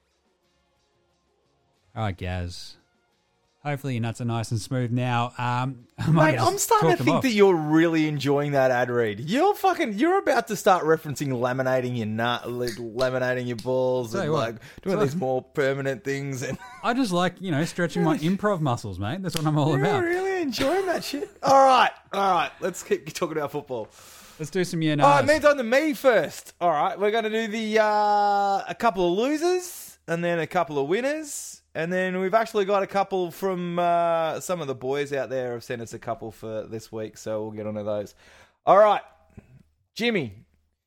All right, Gaz. Hopefully your nuts are nice and smooth now. Um, I might Mate, just I'm starting talk to them think off. that you're really enjoying that ad read. You're fucking, you're about to start referencing laminating your nut, laminating your balls, Tell and you what, like doing so- these more permanent things. And I just like, you know, stretching my improv muscles, mate. That's what I'm all you're about. really enjoying that shit. All right, all right. Let's keep talking about football. Let's do some yeah All right, no's. means on to me first. All right, we're going to do the uh, a couple of losers and then a couple of winners. And then we've actually got a couple from uh, some of the boys out there have sent us a couple for this week, so we'll get onto those. All right, Jimmy,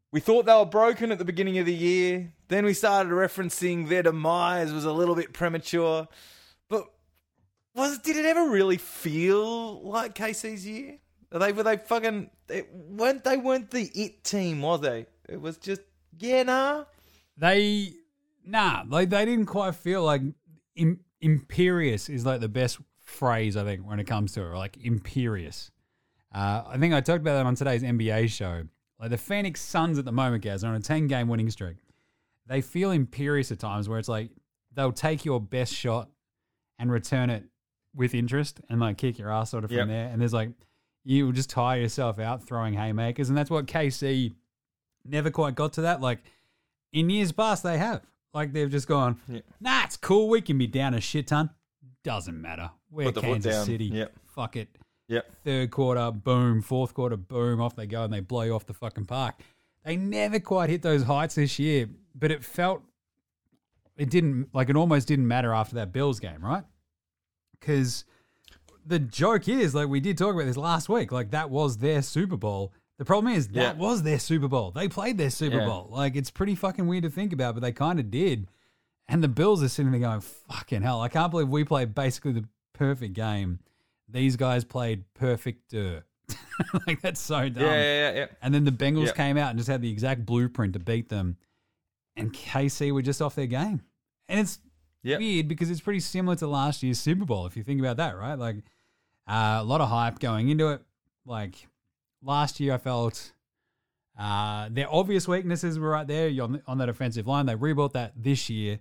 we thought they were broken at the beginning of the year. Then we started referencing their demise was a little bit premature. But was did it ever really feel like K C's year? Are they were they fucking they weren't they weren't the it team, was they? It was just yeah, nah. They nah, like they didn't quite feel like im- imperious is like the best phrase I think when it comes to it, like imperious. Uh, I think I talked about that on today's N B A show. Like the Phoenix Suns at the moment, guys, are on a ten-game winning streak. They feel imperious at times where it's like they'll take your best shot and return it with interest and like kick your ass sort of from yep. there. And there's like, you will just tire yourself out throwing haymakers. And that's what K C never quite got to that. Like in years past, they have. Like they've just gone, yep. nah, it's cool. We can be down a shit ton. Doesn't matter. We're Kansas City. Yep. Fuck it. Yep. Third quarter, boom. Fourth quarter, boom. Off they go and they blow you off the fucking park. They never quite hit those heights this year, but it felt, it didn't, like it almost didn't matter after that Bills game, right? Because the joke is, like we did talk about this last week, like that was their Super Bowl. The problem is that yeah. was their Super Bowl. They played their Super yeah. Bowl. Like it's pretty fucking weird to think about, but they kind of did. And the Bills are sitting there going, fucking hell, I can't believe we played basically the perfect game. These guys played perfect-er. Like, that's so dumb. Yeah, yeah, yeah. yeah. And then the Bengals yeah. came out and just had the exact blueprint to beat them. And K C were just off their game. And it's yep. weird because it's pretty similar to last year's Super Bowl, if you think about that, right? Like, uh, a lot of hype going into it. Like, last year I felt uh, their obvious weaknesses were right there on, on that offensive line. They rebuilt that this year.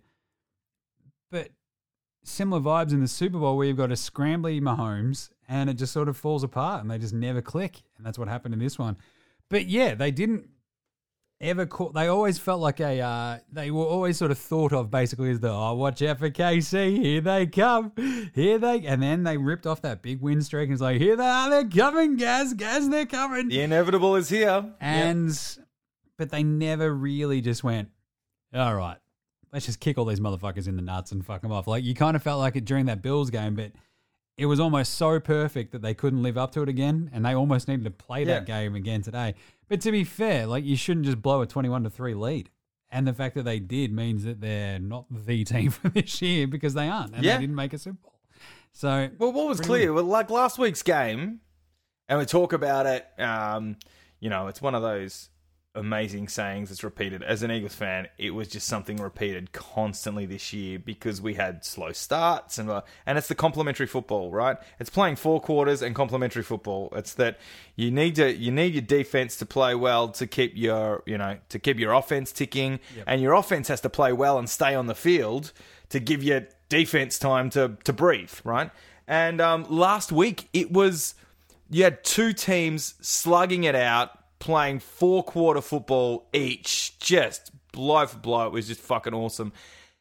But similar vibes in the Super Bowl where you've got a scrambly Mahomes and it just sort of falls apart and they just never click. And that's what happened in this one. But yeah, they didn't ever call, they always felt like a, uh, they were always sort of thought of basically as the, oh, watch out for K C, here they come, here they, and then they ripped off that big win streak and it's like, here they are, they're coming, Gaz, Gaz, they're coming. The inevitable is here. And, yep. but they never really just went, all right, let's just kick all these motherfuckers in the nuts and fuck them off. Like, you kind of felt like it during that Bills game, but it was almost so perfect that they couldn't live up to it again, and they almost needed to play yeah. that game again today. But to be fair, like, you shouldn't just blow a twenty-one to three lead. And the fact that they did means that they're not the team for this year because they aren't, and yeah. they didn't make a Super Bowl. So, well, what was clear, well, like last week's game, and we talk about it, um, you know, it's one of those amazing sayings that's repeated. As an Eagles fan, it was just something repeated constantly this year because we had slow starts and uh, and it's the complementary football, right? It's playing four quarters and complementary football. It's that you need to you need your defense to play well to keep your you know to keep your offense ticking, yep. and your offense has to play well and stay on the field to give your defense time to to breathe, right? And um, last week it was you had two teams slugging it out, playing four-quarter football each, just blow for blow. It was just fucking awesome.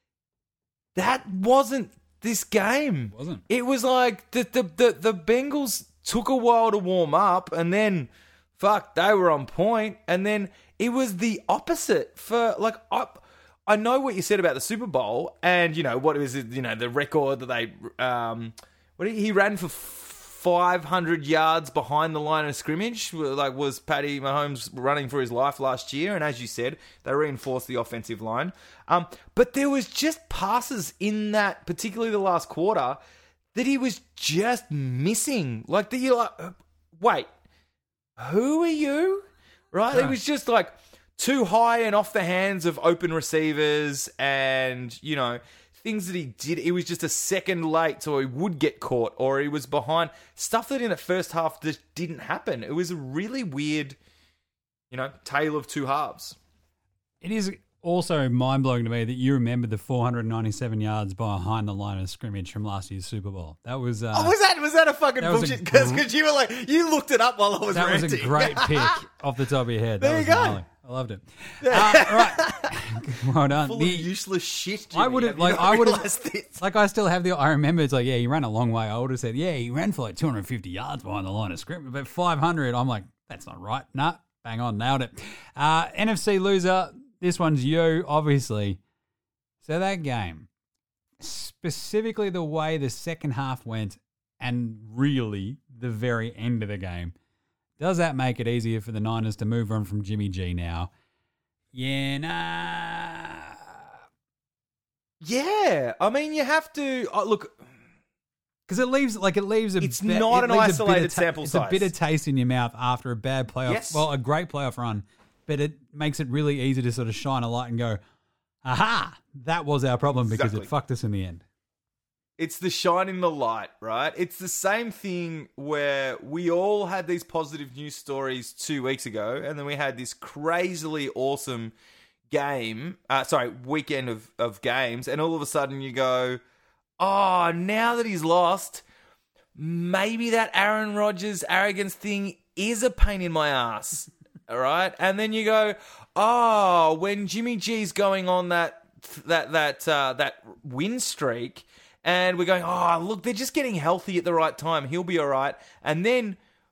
That wasn't this game. It wasn't. It was like the, the, the, the Bengals took a while to warm up, and then, fuck, they were on point. And then it was the opposite for, like, I, I know what you said about the Super Bowl, and, you know, what was it, you know, the record that they, um, what he, he ran for five hundred yards behind the line of scrimmage, like was Patty Mahomes running for his life last year. And as you said, they reinforced the offensive line. Um, but there was just passes in that, particularly the last quarter, that he was just missing. Like, that you're like, wait, who are you? Right? Yeah. It was just like too high and off the hands of open receivers and, you know, things that he did. It was just a second late so he would get caught or he was behind. Stuff that in the first half just didn't happen. It was a really weird, you know, tale of two halves. It is also mind-blowing to me that you remember the four hundred ninety-seven yards behind the line of scrimmage from last year's Super Bowl. That was... Uh, oh, was that was that a fucking bullshit? Because gr- you were like, you looked it up while I was That ranting. was a great pick off the top of your head. There that you was go. Gnarly. I loved it. Uh, right. Well done. Full the, of useless shit, Jimmy. I would have, have like, I would have, this? like, I still have the, I remember it's like, yeah, he ran a long way. I would have said, yeah, he ran for like two hundred fifty yards behind the line of scrimmage, but five hundred, I'm like, that's not right. Nah, bang on, nailed it. Uh, N F C loser, this one's you, obviously. So that game, specifically the way the second half went and really the very end of the game, does that make it easier for the Niners to move on from Jimmy G now? Yeah, nah. Yeah, I mean, you have to oh, look. Because it leaves like it leaves a. It's be- not it an leaves a isolated bitter ta- sample it's size. a bitter taste in your mouth after a bad playoff. Yes. Well, a great playoff run, but it makes it really easy to sort of shine a light and go, "Aha! That was our problem because Exactly. it fucked us in the end." It's the shine in the light, right? It's the same thing where we all had these positive news stories two weeks ago, and then we had this crazily awesome game, uh, sorry, weekend of, of games, and all of a sudden you go, oh, now that he's lost, maybe that Aaron Rodgers arrogance thing is a pain in my ass, all right? And then you go, oh, when Jimmy G's going on that that that uh, that win streak, and we're going, oh, look, they're just getting healthy at the right time. He'll be all right. And then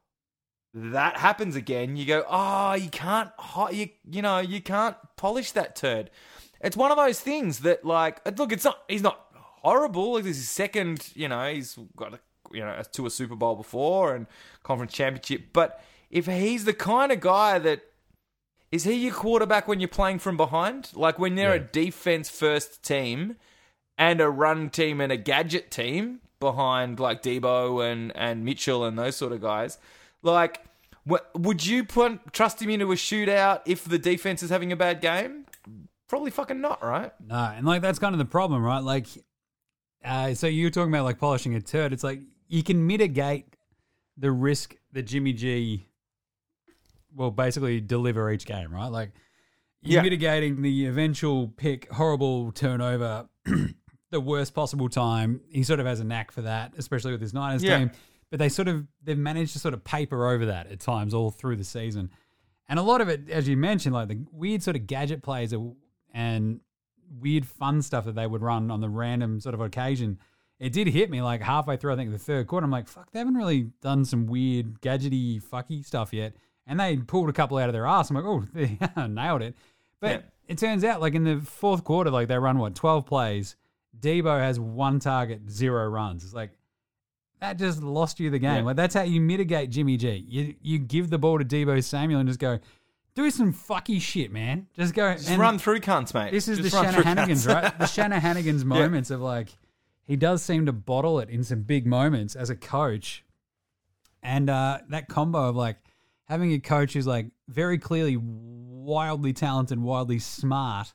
that happens again. You go, oh, you can't, you you know, you can't polish that turd. It's one of those things that, like, look, it's not, he's not horrible. Like, this is his second, you know, he's got, a, you know, to a Super Bowl before and conference championship. But if he's the kind of guy that, is he your quarterback when you're playing from behind? Like, when they're Yeah. a defense-first team and a run team and a gadget team behind, like, Debo and, and Mitchell and those sort of guys, like, wh- would you put trust him into a shootout if the defense is having a bad game? Probably fucking not, right? No, and like that's kind of the problem, right? Like, uh, so you're talking about like polishing a turd. It's like you can mitigate the risk that Jimmy G will basically deliver each game, right? Like you're Yeah. mitigating the eventual pick, horrible turnover, the worst possible time. He sort of has a knack for that, especially with his Niners Yeah. team. But they sort of they've managed to sort of paper over that at times all through the season. And a lot of it, as you mentioned, like the weird sort of gadget plays are, and weird fun stuff that they would run on the random sort of occasion. It did hit me like halfway through, I think, the third quarter. I'm like, fuck, they haven't really done some weird gadgety fucky stuff yet. And they pulled a couple out of their ass. I'm like, oh, they nailed it. But Yeah. it turns out, like in the fourth quarter, like they run, what, twelve plays. Debo has one target, zero runs. It's like, that just lost you the game. Yeah. Like that's how you mitigate Jimmy G. You you give the ball to Debo Samuel and just go, do some fucky shit, man. Just go. Just and run through cunts, mate. This is Just the run through Shanahanigans, cunts. right? The Shanahanigans moments of like, he does seem to bottle it in some big moments as a coach. And uh, that combo of like having a coach who's like very clearly wildly talented, wildly smart,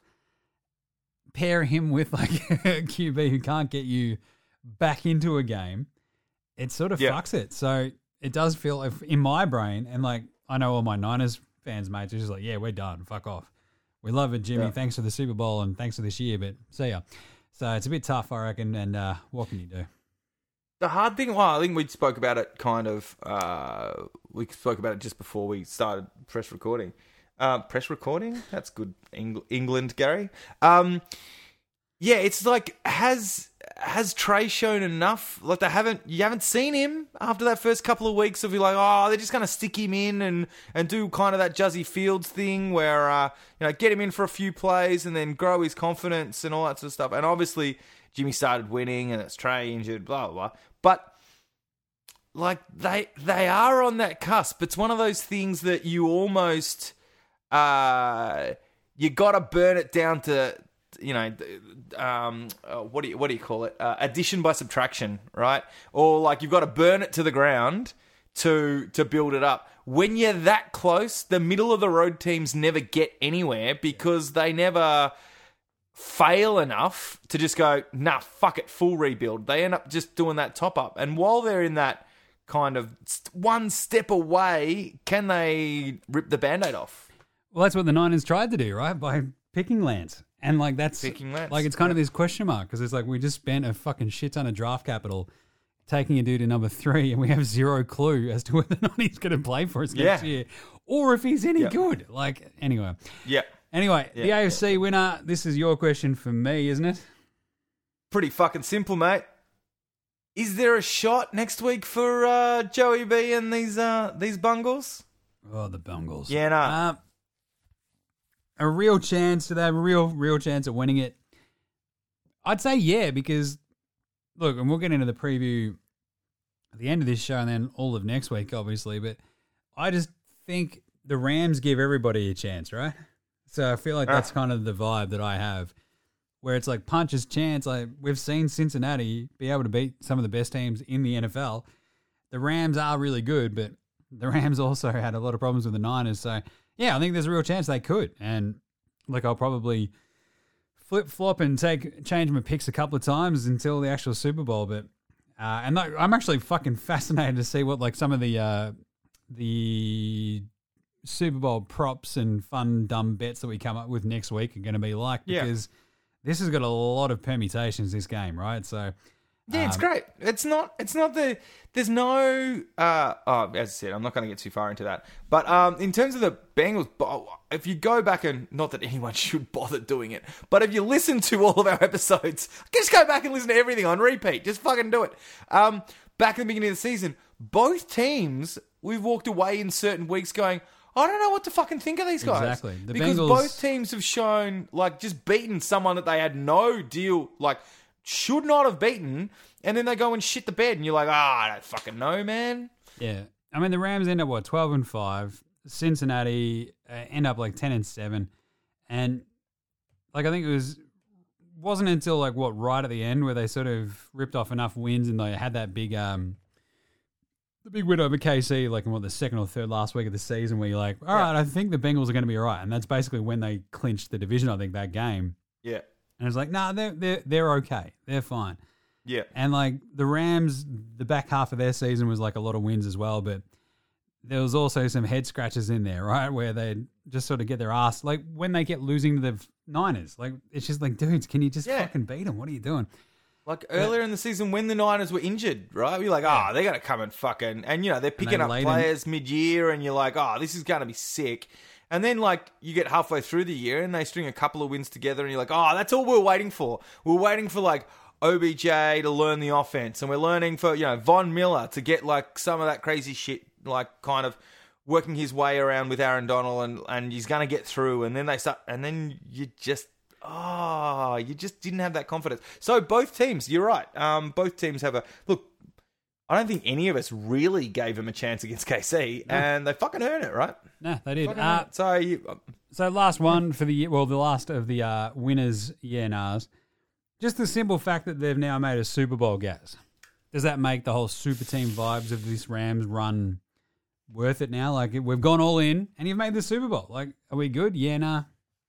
pair him with like a Q B who can't get you back into a game, it sort of Yeah. fucks it. So it does feel like in my brain, and like I know all my Niners fans, mates, are just like, yeah, we're done. Fuck off. We love it, Jimmy. Yeah. Thanks for the Super Bowl and thanks for this year, but see ya. So it's a bit tough, I reckon. And uh, what can you do? The hard thing, well, I think we spoke about it kind of, uh, we spoke about it just before we started press recording. Uh, press recording? That's good Eng- England, Gary. Um, yeah, it's like, has has Trey shown enough? Like they haven't, you haven't seen him after that first couple of weeks of you like, oh, they're just going to stick him in and, and do kind of that Juzzy Fields thing where, uh, you know, get him in for a few plays and then grow his confidence and all that sort of stuff. And obviously Jimmy started winning and it's Trey injured, blah, blah, blah. But like they they are on that cusp. It's one of those things that you almost uh, you got to burn it down to, you know, um, uh, what do you what do you call it? Uh, addition by subtraction, right? Or like you've got to burn it to the ground to to build it up. When you're that close, the middle of the road teams never get anywhere because they never fail enough to just go, nah, fuck it, full rebuild. They end up just doing that top up. And while they're in that kind of st- one step away, can they rip the Band-Aid off? Well, that's what the Niners tried to do, right? By picking Lance. And like that's Picking Lance, like it's kind of yeah. this question mark because it's like we just spent a fucking shit ton of draft capital taking a dude to number three, and we have zero clue as to whether or not he's going to play for us next Yeah. year, or if he's any Yeah. good. Like anyway, Yeah. anyway, the Yeah, A F C winner. This is your question for me, isn't it? Pretty fucking simple, mate. Is there a shot next week for uh, Joey B and these uh, these bungles? Oh, the Bengals. Yeah, no. Uh, a real chance. Do they have a real, real chance at winning it? I'd say yeah, because look, and we'll get into the preview at the end of this show and then all of next week, obviously. But I just think the Rams give everybody a chance, right? So I feel like that's kind of the vibe that I have, where it's like puncher's chance. Like we've seen Cincinnati be able to beat some of the best teams in the N F L. The Rams are really good, but the Rams also had a lot of problems with the Niners. So yeah, I think there's a real chance they could. And like I'll probably flip flop and take change my picks a couple of times until the actual Super Bowl. But uh, and that, I'm actually fucking fascinated to see what like some of the uh, the Super Bowl props and fun dumb bets that we come up with next week are going to be like, because yeah. this has got a lot of permutations, this game, right? So yeah, it's um, great. It's not. It's not the. There's no. Uh, oh, as I said, I'm not going to get too far into that. But um, in terms of the Bengals, if you go back and not that anyone should bother doing it, but if you listen to all of our episodes, just go back and listen to everything on repeat. Just fucking do it. Um, back in the beginning of the season, both teams we've walked away in certain weeks going, I don't know what to fucking think of these guys. Exactly. The because Bengals... both teams have shown like just beaten someone that they had no deal like. Should not have beaten, and then they go and shit the bed, and you're like, ah, oh, I don't fucking know, man. Yeah. I mean, the Rams end up, what, twelve and five. Cincinnati uh, end up like ten and seven. And, like, I think it was, wasn't until, like, what, right at the end where they sort of ripped off enough wins and they had that big, um, the big win over K C, like, in what, the second or third last week of the season, where you're like, all right, yeah. I think the Bengals are going to be all right. And that's basically when they clinched the division, I think, that game. Yeah. And it's like, no, nah, they're, they're, they're okay. They're fine. Yeah. And like the Rams, the back half of their season was like a lot of wins as well, but there was also some head scratches in there, right? Where they just sort of get their ass, like when they get losing to the Niners, like it's just like, dudes, can you just yeah. fucking beat them? What are you doing? Like earlier but, in the season when the Niners were injured, right? You're like, oh, they're going to come and fucking, and you know, they're picking up players in, mid-year and you're like, oh, this is going to be sick. And then, like, you get halfway through the year and they string a couple of wins together and you're like, oh, that's all we're waiting for. We're waiting for, like, O B J to learn the offense. And we're learning for, you know, Von Miller to get, like, some of that crazy shit, like, kind of working his way around with Aaron Donald and, and he's going to get through. And then they start, and then you just, oh, you just didn't have that confidence. So both teams, you're right. Um, both teams have a, look, I don't think any of us really gave them a chance against K C, no. and they fucking earned it, right? No, they did. Uh, so, you, uh, so last one for the year, well, the last of the uh, winners, yeah, nars. Just the simple fact that they've now made a Super Bowl, guys. Does that make the whole super team vibes of this Rams run worth it now? Like, we've gone all in, and you've made the Super Bowl. Like, are we good? Yeah, nah.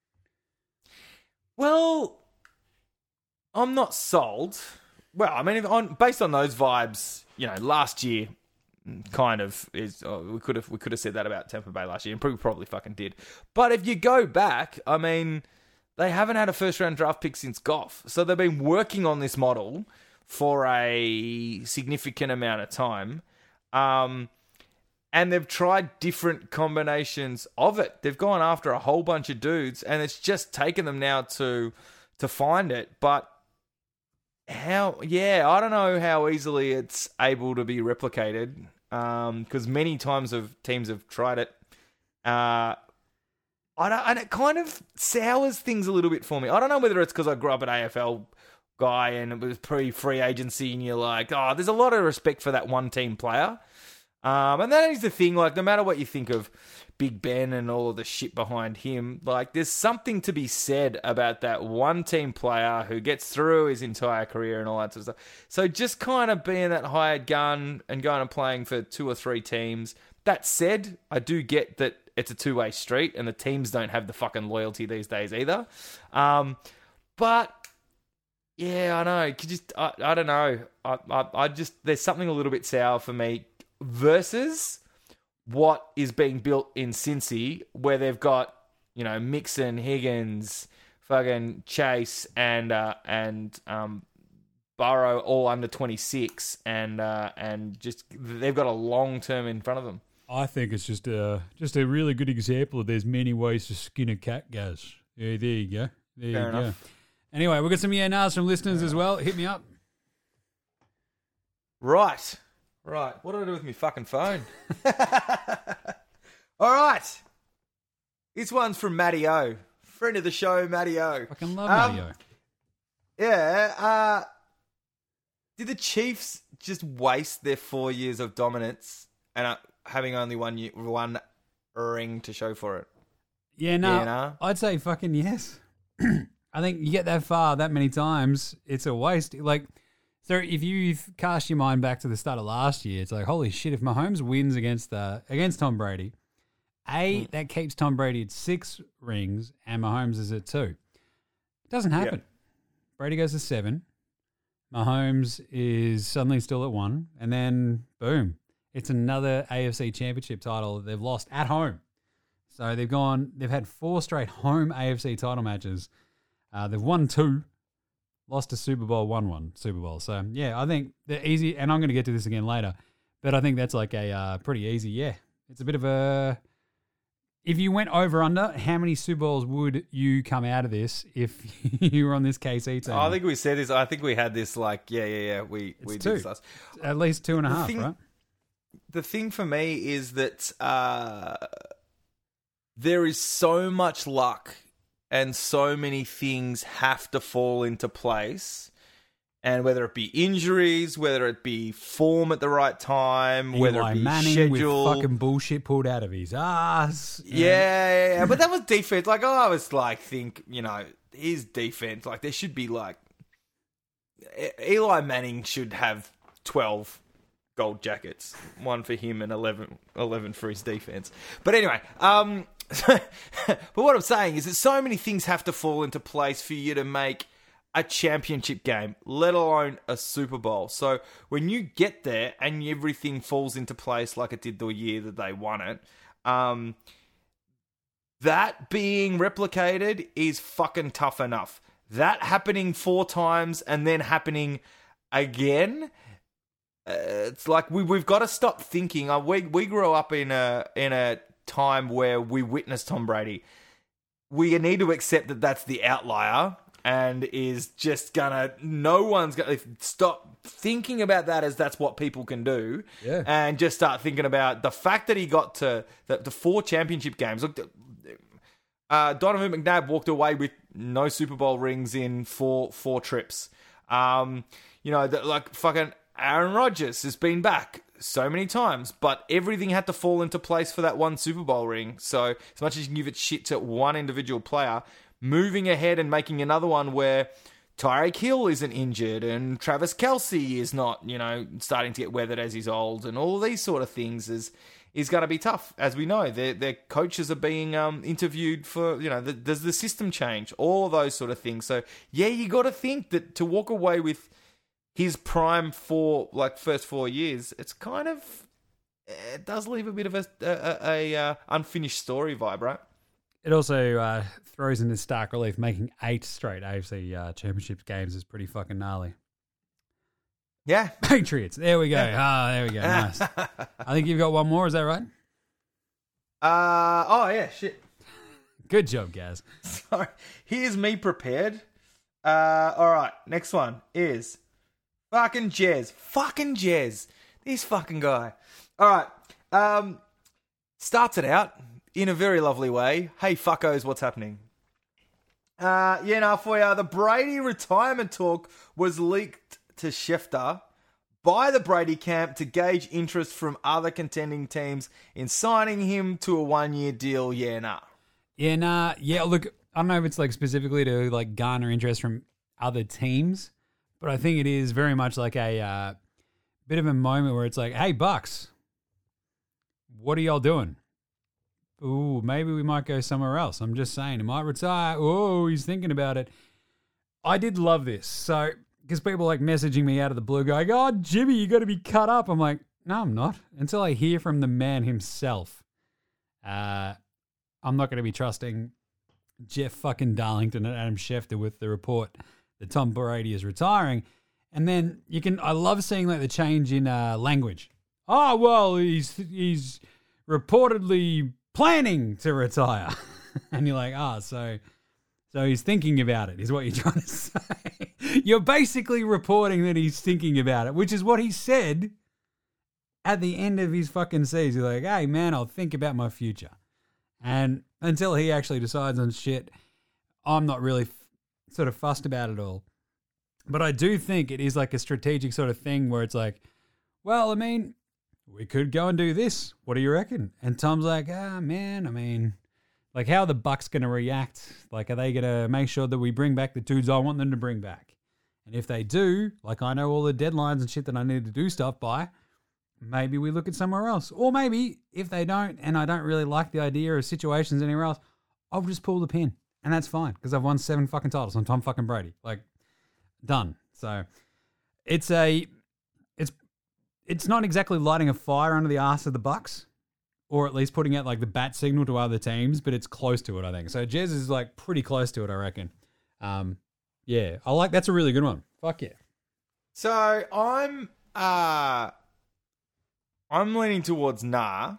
Well, I'm not sold. Well, I mean, if on based on those vibes, you know, last year kind of is. Oh, we could have we could have said that about Tampa Bay last year, and probably probably fucking did. But if you go back, I mean, they haven't had a first round draft pick since Goff, so they've been working on this model for a significant amount of time, um, and they've tried different combinations of it. They've gone after a whole bunch of dudes, and it's just taken them now to to find it, but. How, yeah, I don't know how easily it's able to be replicated because um, many times of teams have tried it. Uh, I don't, and it kind of sours things a little bit for me. I don't know whether it's because I grew up an A F L guy and it was pre-free agency and you're like, oh, there's a lot of respect for that one team player. Um, and that is the thing, like, no matter what you think of Big Ben and all of the shit behind him, like, there's something to be said about that one team player who gets through his entire career and all that sort of stuff. So just kind of being that hired gun and going and playing for two or three teams. That said, I do get that it's a two-way street and the teams don't have the fucking loyalty these days either. Um, but... Yeah, I know. Could just I, I don't know. I, I I just there's something a little bit sour for me versus what is being built in Cincy, where they've got, you know, Mixon, Higgins, fucking Chase, and uh, and um, Burrow all under twenty-six, and uh, and just they've got a long term in front of them. I think it's just a just a really good example of there's many ways to skin a cat, guys. Yeah, there you go. There Fair you enough. go. Anyway, we've got some yeah nahs from listeners as well. Hit me up. Right. Right. What do I do with my fucking phone? All right. This one's from Matty O. Friend of the show, Matty O. Fucking love um, Matty O. Yeah. Uh, did the Chiefs just waste their four years of dominance and uh, having only one year, one ring to show for it? Yeah, no, You know? I'd say fucking yes. I think you get that far that many times, it's a waste. Like, so if you cast your mind back to the start of last year, it's like, holy shit, if Mahomes wins against uh, against Tom Brady, A, mm. that keeps Tom Brady at six rings and Mahomes is at two. It doesn't happen. Yep. Brady goes to seven. Mahomes is suddenly still at one. And then, boom, it's another A F C championship title that they've lost at home. So they've gone, they've had four straight home A F C title matches. Uh, they've won two, lost a Super Bowl, won one Super Bowl. So, yeah, I think they're easy, and I'm going to get to this again later, but I think that's like a uh, pretty easy, yeah. It's a bit of a, if you went over under, how many Super Bowls would you come out of this if you were on this K C team? I think we said this, I think we had this like, yeah, yeah, yeah, we, it's we two. did this. At least two and a the half, thing, right? The thing for me is that uh, there is so much luck and so many things have to fall into place. And whether it be injuries, whether it be form at the right time, Eli whether it be Manning schedule. with fucking bullshit pulled out of his ass. Yeah, yeah, yeah. But that was defense. Like, I was like, think, you know, his defense, like, there should be like, Eli Manning should have twelve gold jackets. One for him and eleven, eleven for his defense. But anyway, um... but what I'm saying is that so many things have to fall into place for you to make a championship game, let alone a Super Bowl. So when you get there and everything falls into place like it did the year that they won it, um, that being replicated is fucking tough enough. That happening four times and then happening again, uh, it's like we we've got to stop thinking. Uh, we we grew up in a in a time where we witnessed Tom Brady. We need to accept that that's the outlier and is just gonna, no one's gonna stop thinking about that as that's what people can do. Yeah. And just start thinking about the fact that he got to the, the four championship games. Look, uh, Donovan McNabb walked away with no Super Bowl rings in four four trips. Um, you know, the, like fucking Aaron Rodgers has been back so many times, but everything had to fall into place for that one Super Bowl ring. So as much as you can give it shit to one individual player, moving ahead and making another one where Tyreek Hill isn't injured and Travis Kelce is not, you know, starting to get weathered as he's old and all these sort of things is is going to be tough. As we know, their their coaches are being um, interviewed for, you know, the, does the system change? All of those sort of things. So yeah, you got to think that to walk away with his prime four, like first four years, it's kind of, it does leave a bit of a, a, a, a unfinished story vibe, right? It also uh, throws into stark relief making eight straight A F C uh, championship games is pretty fucking gnarly. Yeah. Patriots. There we go. Ah, oh, there we go. Nice. I think you've got one more. Is that right? Uh, oh, yeah, shit. Good job, Gaz. Sorry. Here's me prepared. Uh, all right, next one is fucking Jez. Fucking Jez. This fucking guy. All right. Um, starts it out in a very lovely way. Hey, fuckos, what's happening? Uh, yeah, now for you, the Brady retirement talk was leaked to Schefter by the Brady camp to gauge interest from other contending teams in signing him to a one-year deal. Yeah, nah. Yeah, nah. Yeah, look, I don't know if it's like specifically to like garner interest from other teams, but I think it is very much like a uh, bit of a moment where it's like, hey, Bucks, what are y'all doing? Ooh, maybe we might go somewhere else. I'm just saying, he might retire. Oh, he's thinking about it. I did love this. So, because people like messaging me out of the blue going, oh, Jimmy, you got to be cut up. I'm like, no, I'm not. Until I hear from the man himself, uh, I'm not going to be trusting Jeff fucking Darlington and Adam Schefter with the report that Tom Brady is retiring. And then you can, I love seeing like the change in uh, language. Oh, well, he's he's reportedly planning to retire. And you're like, ah, oh, so so he's thinking about it, is what you're trying to say. You're basically reporting that he's thinking about it, which is what he said at the end of his fucking season. He's like, hey, man, I'll think about my future. And until he actually decides on shit, I'm not really f- sort of fussed about it all. But I do think it is like a strategic sort of thing where it's like, well, I mean, we could go and do this. What do you reckon? And Tom's like, ah, man, I mean, Like, how are the Bucks going to react? Like, are they going to make sure that we bring back the dudes I want them to bring back? And if they do, like, I know all the deadlines and shit that I need to do stuff by, maybe we look at somewhere else. Or maybe if they don't and I don't really like the idea of situations anywhere else, I'll just pull the pin. And that's fine because I've won seven fucking titles on Tom fucking Brady. Like, done. So it's a, it's, it's not exactly lighting a fire under the arse of the Bucks, or at least putting out like the bat signal to other teams, but it's close to it, I think. So Jez is like pretty close to it, I reckon. Um, yeah, I like, that's a really good one. Fuck yeah. So I'm, uh, I'm leaning towards nah,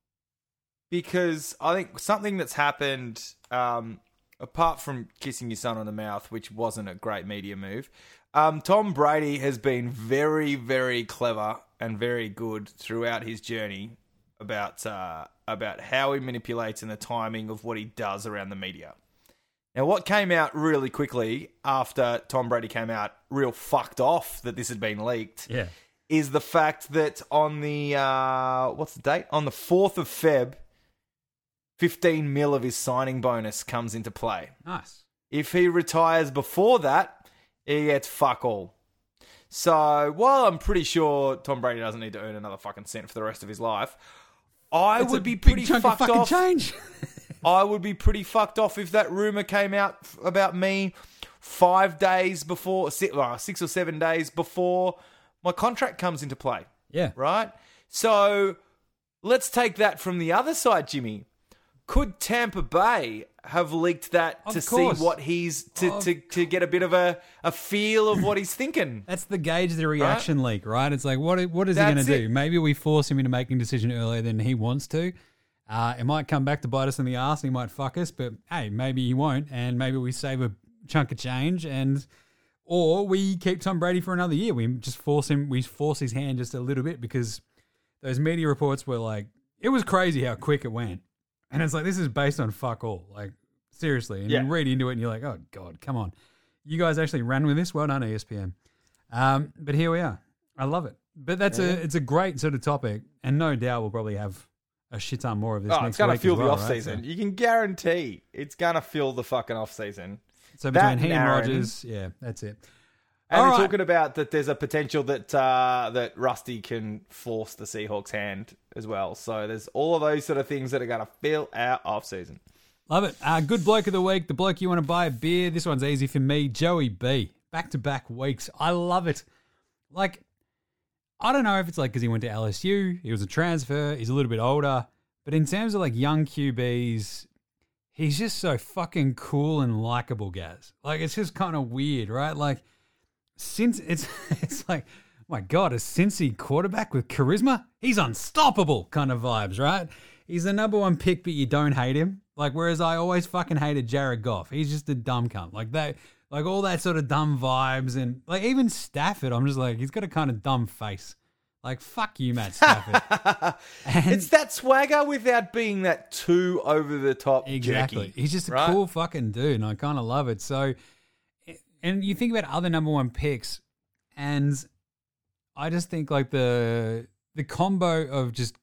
because I think something that's happened, um, apart from kissing your son on the mouth, which wasn't a great media move, um, Tom Brady has been very, very clever and very good throughout his journey about uh, about how he manipulates and the timing of what he does around the media. Now, what came out really quickly after Tom Brady came out real fucked off that this had been leaked, Yeah. is the fact that on the, uh, what's the date? On the fourth of February, fifteen mil of his signing bonus comes into play. Nice. If he retires before that, he gets fuck all. So, while I'm pretty sure Tom Brady doesn't need to earn another fucking cent for the rest of his life, I It's would a be big pretty chunk of fucked fucking off. change. I would be pretty fucked off if that rumor came out f- about me five days before, six, well, six or seven days before my contract comes into play. Yeah. Right? So let's take that from the other side, Jimmy. Could Tampa Bay have leaked that Of to course. see what he's to, Of to, to get a bit of a, a feel of what he's thinking? That's the gauge the reaction leak, right? It's like, what what is he That's going to do? it. Maybe we force him into making a decision earlier than he wants to. Uh, it might come back to bite us in the ass and he might fuck us, but hey, maybe he won't, and maybe we save a chunk of change, and or we keep Tom Brady for another year. We just force him, we force his hand just a little bit, because those media reports were like, it was crazy how quick it went. And it's like, this is based on fuck all. Like, seriously. And Yeah. you read into it and you're like, oh, God, come on. You guys actually ran with this? Well done, E S P N. Um, but here we are. I love it. But that's Yeah. a it's a great sort of topic. And no doubt we'll probably have a shit ton more of this Oh, next it's going week to fill as well, the off right? season. So, You can guarantee it's going to fill the fucking off season. so that between he and and Aaron- Rodgers, yeah, that's it. And All they're right. talking about that there's a potential that uh, that Rusty can force the Seahawks' hand as well. So there's all of those sort of things that are going to fill our off season. Love it. Uh, good bloke of the week. The bloke you want to buy a beer. This one's easy for me. Joey B. Back-to-back weeks. I love it. Like, I don't know if it's like because he went to L S U, he was a transfer, he's a little bit older, but in terms of like young Q Bs, he's just so fucking cool and likable, Gaz. Like, it's just kind of weird, right? Like, since it's it's like, oh my God, a Cincy quarterback with charisma? He's unstoppable kind of vibes, right? He's the number one pick, but you don't hate him. Like, whereas I always fucking hated Jared Goff. He's just a dumb cunt. Like that, like all that sort of dumb vibes, and like even Stafford, I'm just like, he's got a kind of dumb face. Like, fuck you, Matt Stafford. And- It's that swagger without being that too over the top. Exactly. jerky, He's just a right? cool fucking dude, and I kind of love it. So, and you think about other number one picks, and I just think like the the combo of just,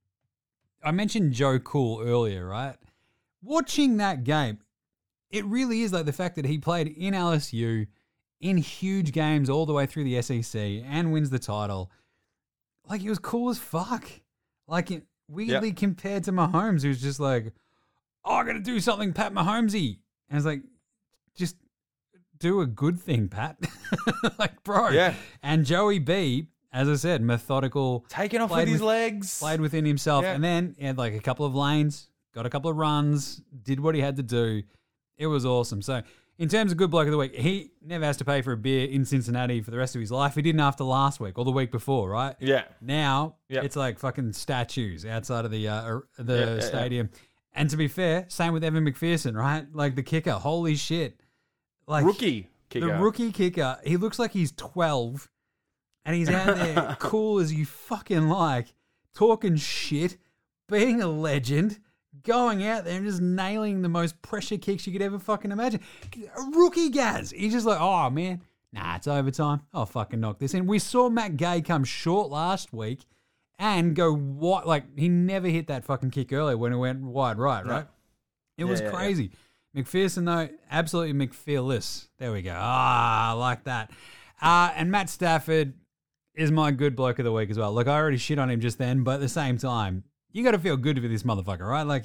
I mentioned Joe Cool earlier, right? Watching that game, it really is like the fact that he played in L S U in huge games all the way through the S E C and wins the title. Like, he was cool as fuck. Like, it, weirdly Yep. compared to Mahomes, who's just like, oh, I got to do something Pat Mahomesy. And it's like, just do a good thing, Pat. Like, bro. Yeah. And Joey B, as I said, methodical. Taking off played with his with- legs. Played within himself. Yeah. And then he had like a couple of lanes, got a couple of runs, did what he had to do. It was awesome. So, in terms of good bloke of the week, he never has to pay for a beer in Cincinnati for the rest of his life. He didn't after last week or the week before, right? Yeah. Now, Yep. it's like fucking statues outside of the uh, er- the Yeah, yeah, yeah. stadium. And to be fair, same with Evan McPherson, right? Like the kicker. Holy shit. Like Rookie kicker. the rookie kicker, he looks like he's twelve, and he's out there cool as you fucking like, talking shit, being a legend, going out there and just nailing the most pressure kicks you could ever fucking imagine. A rookie Gaz. He's just like, oh man, nah, it's overtime. I'll fucking knock this in. We saw Matt Gay come short last week and go what? Like, he never hit that fucking kick earlier when it went wide right, right? It was yeah, crazy. McPherson, though, absolutely McFearless. There we go. Ah, I like that. Uh, and Matt Stafford is my good bloke of the week as well. Look, I already shit on him just then, but at the same time, you got to feel good for this motherfucker, right? Like,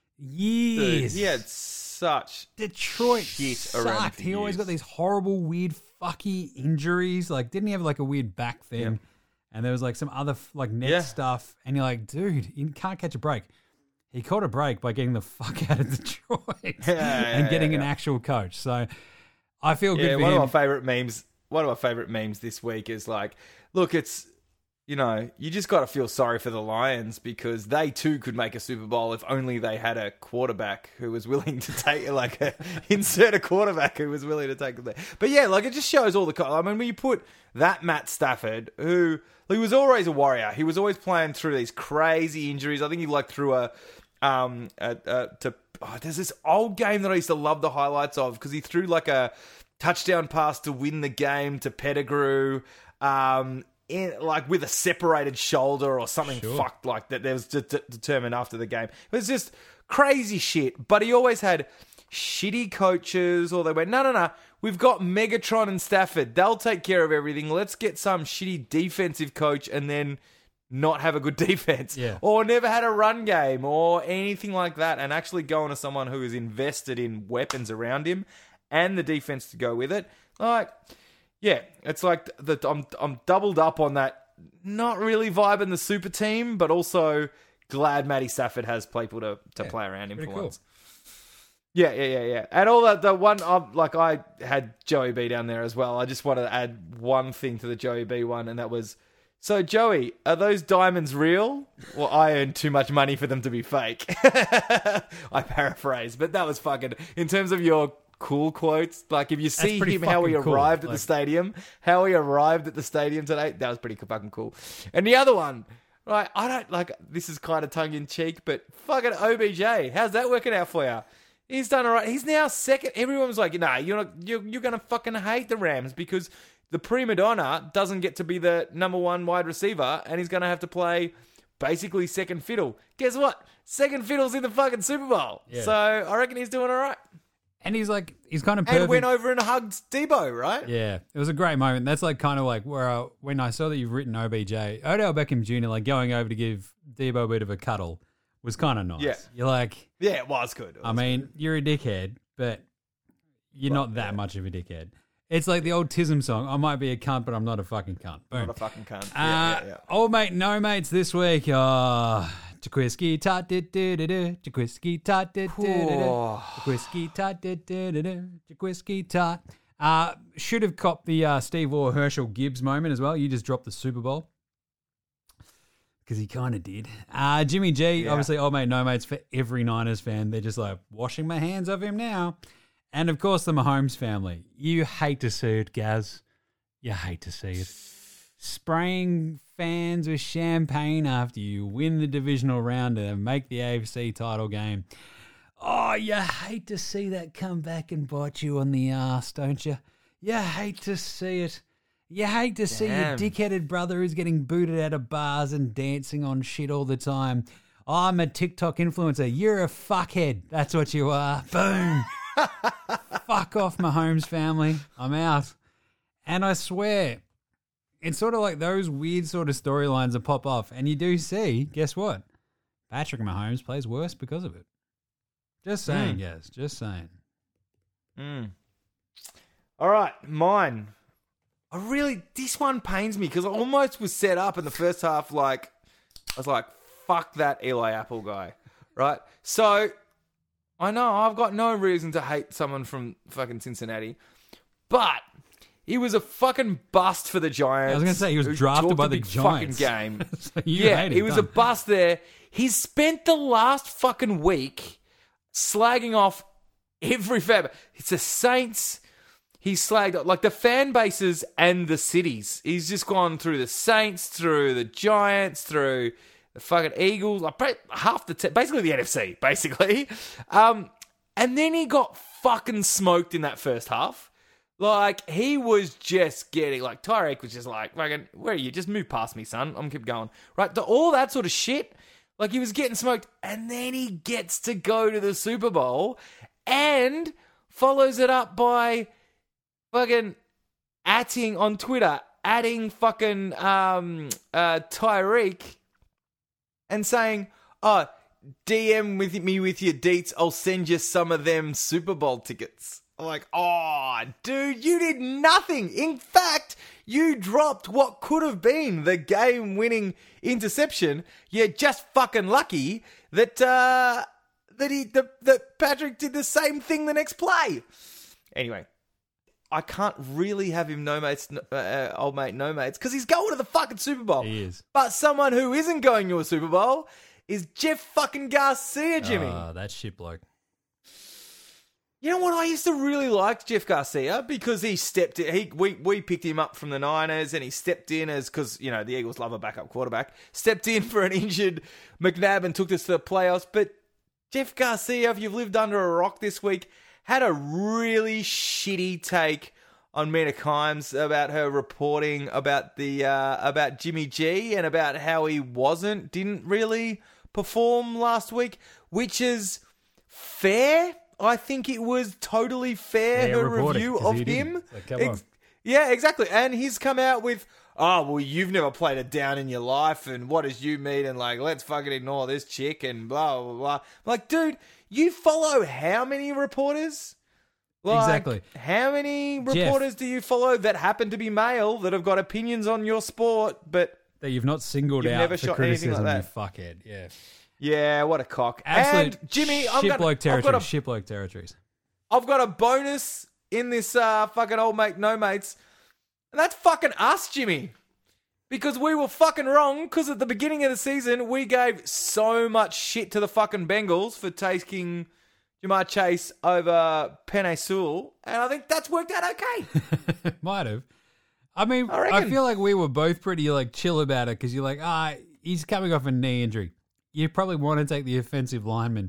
years. Dude, he had such Detroit shit around sucked. the He always years. got these horrible, weird, fucky injuries. Like, didn't he have like a weird back thing? Yeah. And there was like some other like neck Yeah. stuff. And you're like, dude, you can't catch a break. He caught a break by getting the fuck out of Detroit Yeah, and yeah, getting yeah, an yeah. actual coch. So I feel good Yeah, for one him. of my favorite memes. One of my favorite memes this week is like, look, it's you know, you just got to feel sorry for the Lions because they too could make a Super Bowl if only they had a quarterback who was willing to take like a, insert a quarterback who was willing to take them there. But yeah, like it just shows all the. I mean, when you put that Matt Stafford, who he was always a warrior, he was always playing through these crazy injuries. I think he like threw a um a, a, to. Oh, there's this old game that I used to love the highlights of because he threw like a touchdown pass to win the game to Pettigrew, um, in, like with a separated shoulder or something Sure. fucked like that. That was de- de- determined after the game. It was just crazy shit. But he always had shitty coaches, or they went, no, no, no. We've got Megatron and Stafford. They'll take care of everything. Let's get some shitty defensive coach and then not have a good defense, Yeah. or never had a run game or anything like that, and actually going to someone who is invested in weapons around him and the defense to go with it. Like, yeah, it's like the, I'm I'm doubled up on that. Not really vibing the super team, but also glad Matty Stafford has people to, to Yeah, play around him for pretty cool. once. Yeah, yeah, yeah, yeah. And all that, the one, um, like I had Joey B down there as well. I just wanted to add one thing to the Joey B one, and that was, so Joey, are those diamonds real? Well, I earned too much money for them to be fake. I paraphrase, but that was fucking, in terms of your cool quotes, like if you see pretty him, how he fucking cool. arrived at Like- the stadium, how he arrived at the stadium today, that was pretty fucking cool. And the other one, right, I don't, like, this is kind of tongue-in-cheek, but fucking O B J, how's that working out for you? He's done all right. He's now second. Everyone was like, nah, you're not, you're, you're going to fucking hate the Rams because the prima donna doesn't get to be the number one wide receiver and he's going to have to play basically second fiddle. Guess what? Second fiddle's in the fucking Super Bowl. Yeah. So I reckon he's doing all right. And he's like, he's kind of perfect. And went over and hugged Debo, right? Yeah, it was a great moment. That's like kind of like where I, when I saw that you've written O B J, Odell Beckham Junior, like going over to give Debo a bit of a cuddle was kind of nice. Yeah. You're like, Yeah, it was good. It I was mean, you're a dickhead, but you're Well, not that yeah. much of a dickhead. It's like the old Tism song, I might be a cunt, but I'm not a fucking cunt. Boom. not a fucking cunt. Uh, Yeah, yeah, yeah. Old mate, no mates this week. Oh, Jaquiski tot did did did Jaquiski tot did did Oh. Jaquiski tot did did did Jaquiski tot. Uh, should have copped the uh, Steve Orr Herschel Gibbs moment as well. You just dropped the Super Bowl because he kind of did. Uh, Jimmy G, Yeah. obviously old mate, no mates for every Niners fan. They're just like washing my hands of him now. And of course, the Mahomes family. You hate to see it, Gaz. You hate to see it. Spraying fans with champagne after you win the divisional round and make the A F C title game. Oh, you hate to see that come back and bite you on the ass, don't you? You hate to see it. You hate to see Damn. your dickheaded brother who's getting booted out of bars and dancing on shit all the time. I'm a TikTok influencer. You're a fuckhead. That's what you are. Boom. Fuck off, Mahomes family. I'm out. And I swear, it's sort of like those weird sort of storylines that pop off. And you do see, guess what? Patrick Mahomes plays worse because of it. Just saying, Mm. guys. Just saying. Mm. All right, mine. I really, this one pains me because I almost was set up in the first half. Like, I was like, fuck that Eli Apple guy, right? So, I know I've got no reason to hate someone from fucking Cincinnati, but he was a fucking bust for the Giants. I was gonna say, he was who drafted talked by a the big Giants. fucking game. So you Yeah, hate he it, was a done. bust there. He's spent the last fucking week slagging off every fan. It's the Saints. He's slagged off, like the fan bases and the cities. He's just gone through the Saints, through the Giants, through the fucking Eagles, like pra- half the, te- basically the N F C, basically. Um, and then he got fucking smoked in that first half. Like, he was just getting, like, Tyreek was just like, fucking, where are you? Just move past me, son. I'm keep going. Right? The, all that sort of shit. Like, he was getting smoked, and then he gets to go to the Super Bowl and follows it up by fucking atting on Twitter, adding fucking um, uh, Tyreek and saying, oh, D M with me with your deets, I'll send you some of them Super Bowl tickets. I'm like, oh, dude, you did nothing. In fact, you dropped what could have been the game-winning interception. You're just fucking lucky that uh, that he that, that Patrick did the same thing the next play. Anyway, I can't really have him no mates, uh, old mate, no mates, because he's going to the fucking Super Bowl. He is. But someone who isn't going to a Super Bowl is Jeff fucking Garcia, Jimmy. Oh, that shit bloke. You know what? I used to really like Jeff Garcia because he stepped in. He we we picked him up from the Niners and he stepped in as because you know the Eagles love a backup quarterback. Stepped in for an injured McNabb and took us to the playoffs. But Jeff Garcia, if you've lived under a rock this week, had a really shitty take on Mina Kimes about her reporting about the uh, about Jimmy G and about how he wasn't didn't really perform last week, which is fair. I think it was totally fair, yeah, her report review it, 'cause of he him. Like, come Ex- on. yeah, exactly. And he's come out with, oh, well, you've never played it down in your life, and what does you mean? And like, let's fucking ignore this chick, and blah, blah, blah. I'm like, dude, you follow how many reporters? Like, Exactly. How many Jeff. reporters do you follow that happen to be male that have got opinions on your sport, but... That you've not singled You've out never for shot anything criticism, like you that. fuckhead. Yeah. Yeah, what a cock. Absolute and Jimmy, shit I'm gonna, bloke I've territories. got a Shit bloke territories. I've got a bonus in this uh, fucking old mate, no mates. And that's fucking us, Jimmy. Because we were fucking wrong, because at the beginning of the season, we gave so much shit to the fucking Bengals for taking Jamar Chase over Penei Sewell. And I think that's worked out okay. Might have. I mean, I I, reckon. feel like we were both pretty like chill about it because you're like, ah, he's coming off a knee injury. You probably want to take the offensive lineman.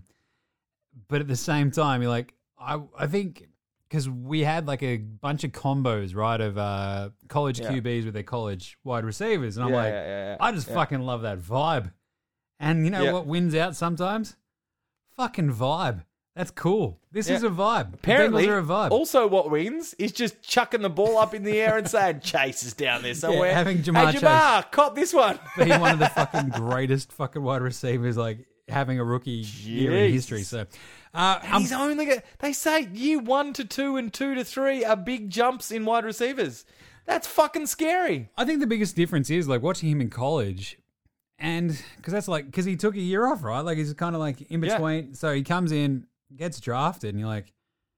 But at the same time, you're like, I I think because we had like a bunch of combos, right, of uh, college Yeah. Q Bs with their college wide receivers. And I'm Yeah, like, yeah, yeah, yeah. I just Yeah. fucking love that vibe. And you know Yeah. what wins out sometimes? Fucking vibe. That's cool. This Yeah. is a vibe. Apparently, the Bengals are a vibe. also what wins is just chucking the ball up in the air and saying, Chase is down there somewhere. having Jamar hey, Jamar, cop this one. Being one of the fucking greatest fucking wide receivers, like having a rookie year in history. So, uh, And I'm- he's only got, they say year one to two and two to three are big jumps in wide receivers. That's fucking scary. I think the biggest difference is like watching him in college, and because that's like because he took a year off, right? Like he's kind of like in Yeah. between. So he comes in, gets drafted, and you're like,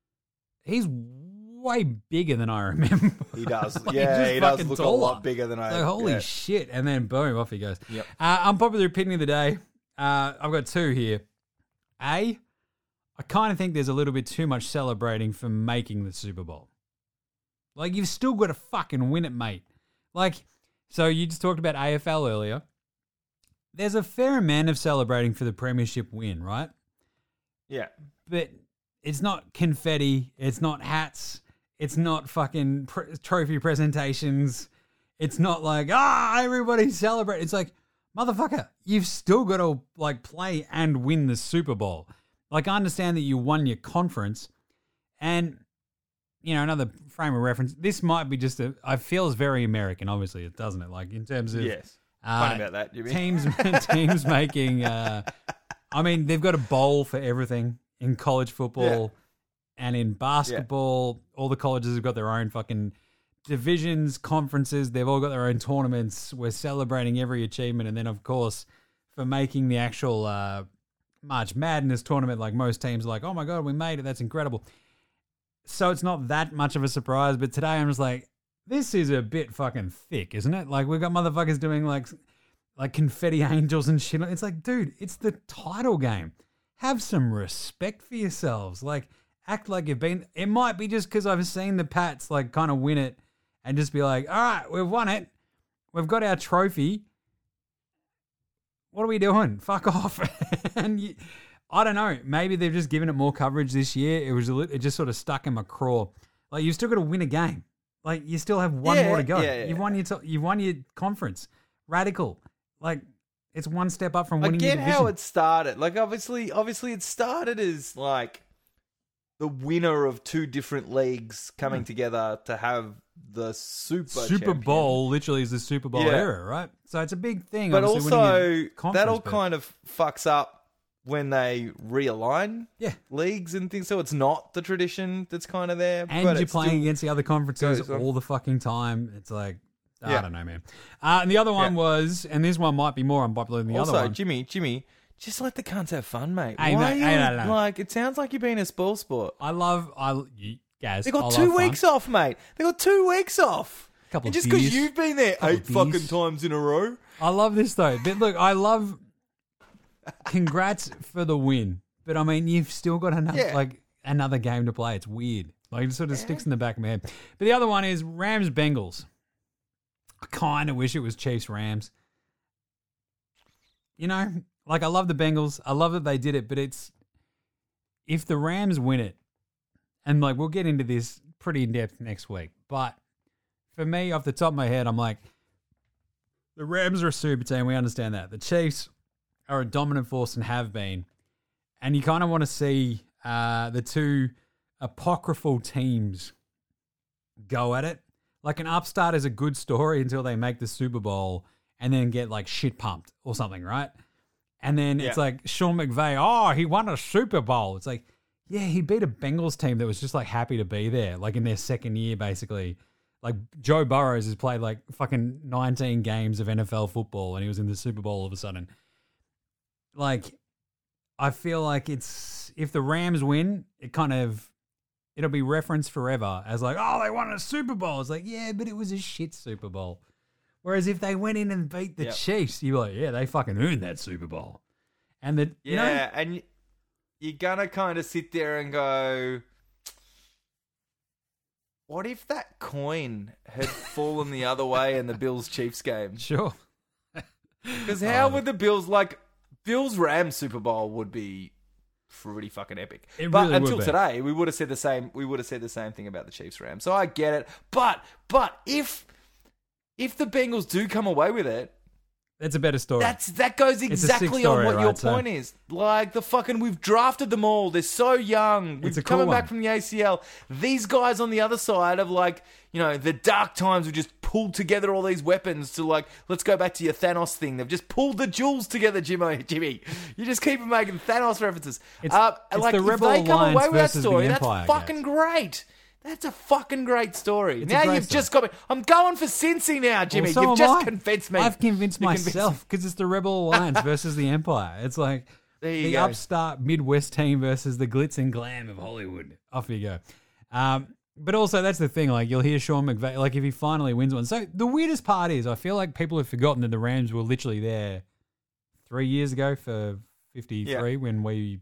he's way bigger than I remember. He does. Like, yeah, just he does fucking look taller. a lot bigger than I Like, holy yeah. shit. And then boom, off he goes. Yep. Uh, unpopular opinion of the day. Uh, I've got two here. A, I kind of think there's a little bit too much celebrating for making the Super Bowl. Like, you've still got to fucking win it, mate. Like, so you just talked about A F L earlier. There's a fair amount of celebrating for the premiership win, right? Yeah. But it's not confetti. It's not hats. It's not fucking pr- trophy presentations. It's not like, ah, everybody celebrate. It's like, motherfucker, you've still got to like play and win the Super Bowl. Like, I understand that you won your conference, and you know, another frame of reference. This might be just a. I feel it's very American. Obviously, it doesn't it? Like in terms of Yes. uh, Funny about that, Jimmy. teams, teams making. Uh, I mean, they've got a bowl for everything in college football and in basketball. All the colleges have got their own fucking divisions, conferences. They've all got their own tournaments. We're celebrating every achievement, and then of course for making the actual uh, March Madness tournament, like most teams, are like, oh my god, we made it. That's incredible. So it's not that much of a surprise. But today I'm just like, this is a bit fucking thick, isn't it? Like we've got motherfuckers doing like like confetti angels and shit. It's like, dude, it's the title game. Have some respect for yourselves. Like, act like you've been. It might be just because I've seen the Pats like kind of win it and just be like, all right, we've won it. We've got our trophy. What are we doing? Fuck off. and you, I don't know. Maybe they've just given it more coverage this year. It was a li- it just sort of stuck in my craw. Like, you've still got to win a game. Like, you still have one Yeah, more to go. yeah, yeah. You've won your to- you've won your conference. Radical. Like, It's one step up from I winning get the division. how it started. Like, obviously, obviously, it started as like the winner of two different leagues coming mm. together to have the Super Super champion. Bowl. Literally, is the Super Bowl yeah. era, right? So it's a big thing. But also, that all but... kind of fucks up when they realign yeah. leagues and things. So it's not the tradition that's kind of there. And but you're playing still against the other conferences all the fucking time. It's like, I yeah. don't know, man. Uh, and the other one yeah. was, and this one might be more unpopular than the also, other one. Jimmy, Jimmy, just let the cunts have fun, mate. Hey, Why mate, are you, hey, no, no. like, it sounds like you're being a spoil sport. I love, I, you, guys, They got I two love weeks fun. off, mate. They got two weeks off. Couple and of just because beers. you've been there Couple eight fucking times in a row. I love this, though. But look, I love, congrats for the win. But, I mean, you've still got another, yeah. like, another game to play. It's weird. Like, it sort of yeah. sticks in the back of my head. But the other one is Rams-Bengals. I kind of wish it was Chiefs-Rams. You know, like, I love the Bengals. I love that they did it, but it's, if the Rams win it, and, like, we'll get into this pretty in-depth next week, but for me, off the top of my head, I'm like, the Rams are a super team. We understand that. The Chiefs are a dominant force and have been, and you kind of want to see uh, the two apocryphal teams go at it. Like, an upstart is a good story until they make the Super Bowl and then get, like, shit pumped or something, right? And then yeah. it's like Sean McVay, oh, he won a Super Bowl. It's like, yeah, he beat a Bengals team that was just, like, happy to be there, like, in their second year, basically. Like, Joe Burrows has played, like, fucking nineteen games of N F L football, and he was in the Super Bowl all of a sudden. Like, I feel like it's, if the Rams win, it kind of, it'll be referenced forever as like, oh, they won a Super Bowl. It's like, yeah, but it was a shit Super Bowl. Whereas if they went in and beat the yep. Chiefs, you're like, yeah, they fucking earned that Super Bowl. And the you yeah, know, and you're gonna kind of sit there and go, what if that coin had fallen the other way in the Bills-Chiefs game? Sure. Because how um, would the Bills, like, Bills-Rams Super Bowl would be pretty fucking epic. It but really until would be. today, we would have said the same. We would have said the same thing about the Chiefs-Rams. So I get it. But but if if the Bengals do come away with it, that's a better story. That's that goes exactly story, on what right? your So, point is. Like the fucking, we've drafted them all. They're so young. We're It's a cool coming back one. from the A C L. These guys on the other side of, like, you know, the dark times have just pulled together all these weapons to, like, let's go back to your Thanos thing. They've just pulled the jewels together, Jimmy. Jimmy, you just keep making Thanos references. It's, uh, it's like, the if Rebel they come Alliance away with that versus story, the that's Empire, fucking guys. great. That's a fucking great story. It's a now great you've story. just got me. I'm going for Cincy now, Jimmy. Well, so you've am just I. convinced me. I've convinced You've convinced myself because it's the Rebel Alliance versus the Empire. It's like There you the go. upstart Midwest team versus the glitz and glam of Hollywood. Off you go. Um, but also, that's the thing. Like, you'll hear Sean McVay, like, if he finally wins one. So the weirdest part is, I feel like people have forgotten that the Rams were literally there three years ago for fifty-three Yeah. when we,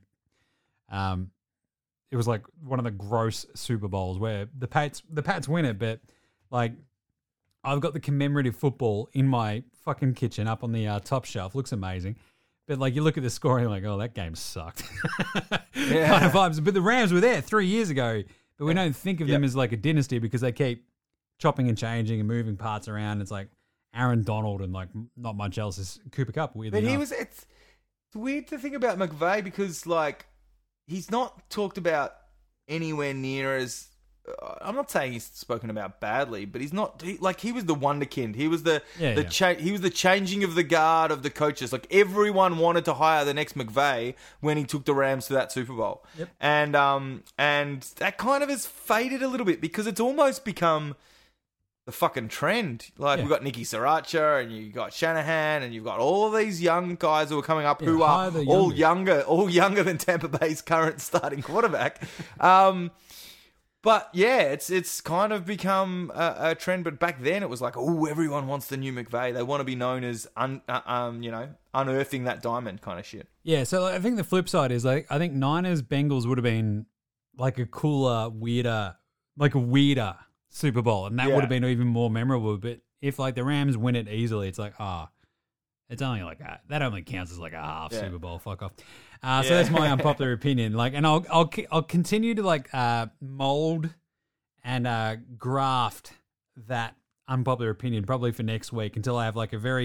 um, it was like one of the gross Super Bowls where the Pats, the Pats win it, but like, I've got the commemorative football in my fucking kitchen up on the uh, top shelf. Looks amazing. But, like, you look at the score and you're like, oh, that game sucked. Yeah. Kind of vibes. But the Rams were there three years ago, but we Yeah. don't think of Yep. them as, like, a dynasty because they keep chopping and changing and moving parts around. It's like Aaron Donald and, like, not much else is Cooper Kupp, weirdly But he enough. was. It's, it's weird to think about McVay because, like, he's not talked about anywhere near as. Uh, I'm not saying he's spoken about badly, but he's not he, like he was the wonderkind. He was the Yeah, the yeah. cha- he was the changing of the guard of the coaches. Like, everyone wanted to hire the next McVay when he took the Rams to that Super Bowl. Yep. And um and that kind of has faded a little bit because it's almost become the fucking trend. Like, Yeah. we've got Nicky Sriracha and you got Shanahan and you've got all of these young guys who are coming up Yeah, who are hire the all youngest. younger, all younger than Tampa Bay's current starting quarterback. Um, but yeah, it's it's kind of become a, a trend. But back then it was like, oh, everyone wants the new McVay. They want to be known as un, uh, um, you know, unearthing that diamond kind of shit. Yeah, so like, I think the flip side is, like, I think Niners Bengals would have been like a cooler, weirder, like a weirder Super Bowl, and that Yeah. would have been even more memorable. But if, like, the Rams win it easily, it's like, ah, it's only like a, that only counts as like a half Yeah. Super Bowl. Fuck off. Uh, So Yeah. that's my unpopular opinion. Like, and I'll I'll I'll continue to like uh, mold and uh, graft that unpopular opinion probably for next week until I have like a very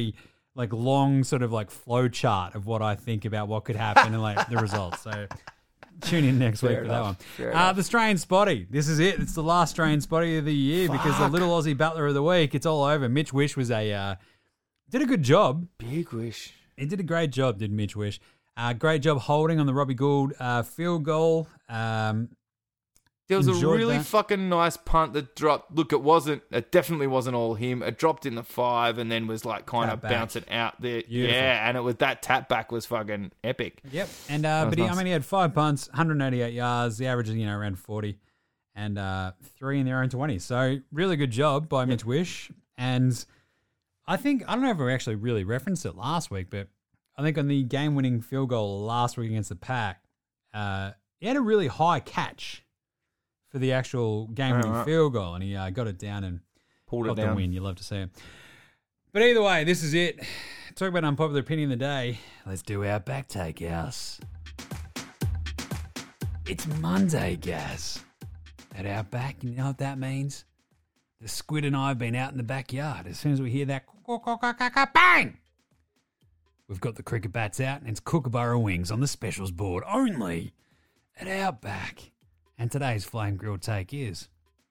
like long sort of like flow chart of what I think about what could happen and like the results. So tune in next week Fair for enough. that one. Fair Uh, enough. the Strain Spotty. This is it. It's the last Strain Spotty of the year because the Fuck. little Aussie battler of the week. It's all over. Mitch Wish was a uh, did a good job. Big wish. He did a great job, did Mitch Wish. Uh, great job holding on the Robbie Gould uh, field goal. Um, There was a Enjoyed really that. fucking nice punt that dropped. Look, it wasn't. It definitely wasn't all him. It dropped in the five and then was like kind Tap of back. bouncing out there. Beautiful. Yeah, and it was that tap back was fucking epic. Yep. And uh, was but he, nice. I mean, he had five punts, one hundred eighty-eight yards. The average is you know around forty, and uh, three in their own twenty. So really good job by Mitch Wish. And I think I don't know if we actually really referenced it last week, but I think on the game-winning field goal last week against the Pack, uh, he had a really high catch for the actual game-winning Alright. field goal, and he uh, got it down and Pulled it got the down. win. You love to see it. But either way, this is it. Talk about unpopular opinion of the day. Let's do our back take, house. It's Monday, Gaz. At our back, you know what that means? The squid and I have been out in the backyard. As soon as we hear that bang, we've got the cricket bats out and it's Kookaburra wings on the specials board only at Outback. And today's flame grilled take is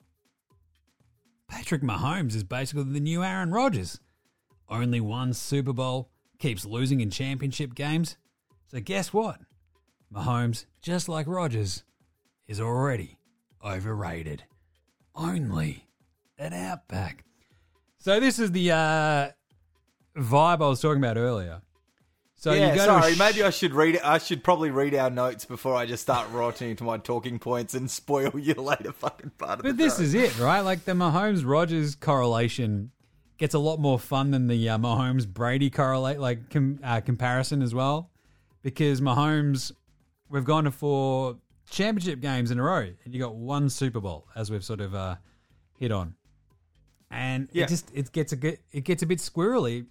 Patrick Mahomes is basically the new Aaron Rodgers. Only one Super Bowl, keeps losing in championship games. So guess what? Mahomes, just like Rodgers, is already overrated. Only at Outback. So this is the uh, vibe I was talking about earlier. So yeah, you go sorry. to a sh- maybe I should read it. I should probably read our notes before I just start writing into my talking points and spoil your later fucking part of But the this show. is it, right? Like the Mahomes-Rodgers correlation gets a lot more fun than the uh, Mahomes-Brady correlate, like com- uh, comparison as well, because Mahomes, we've gone to four championship games in a row, and you got one Super Bowl, as we've sort of uh, hit on, and Yeah. it just it gets a bit it gets a bit squirrely.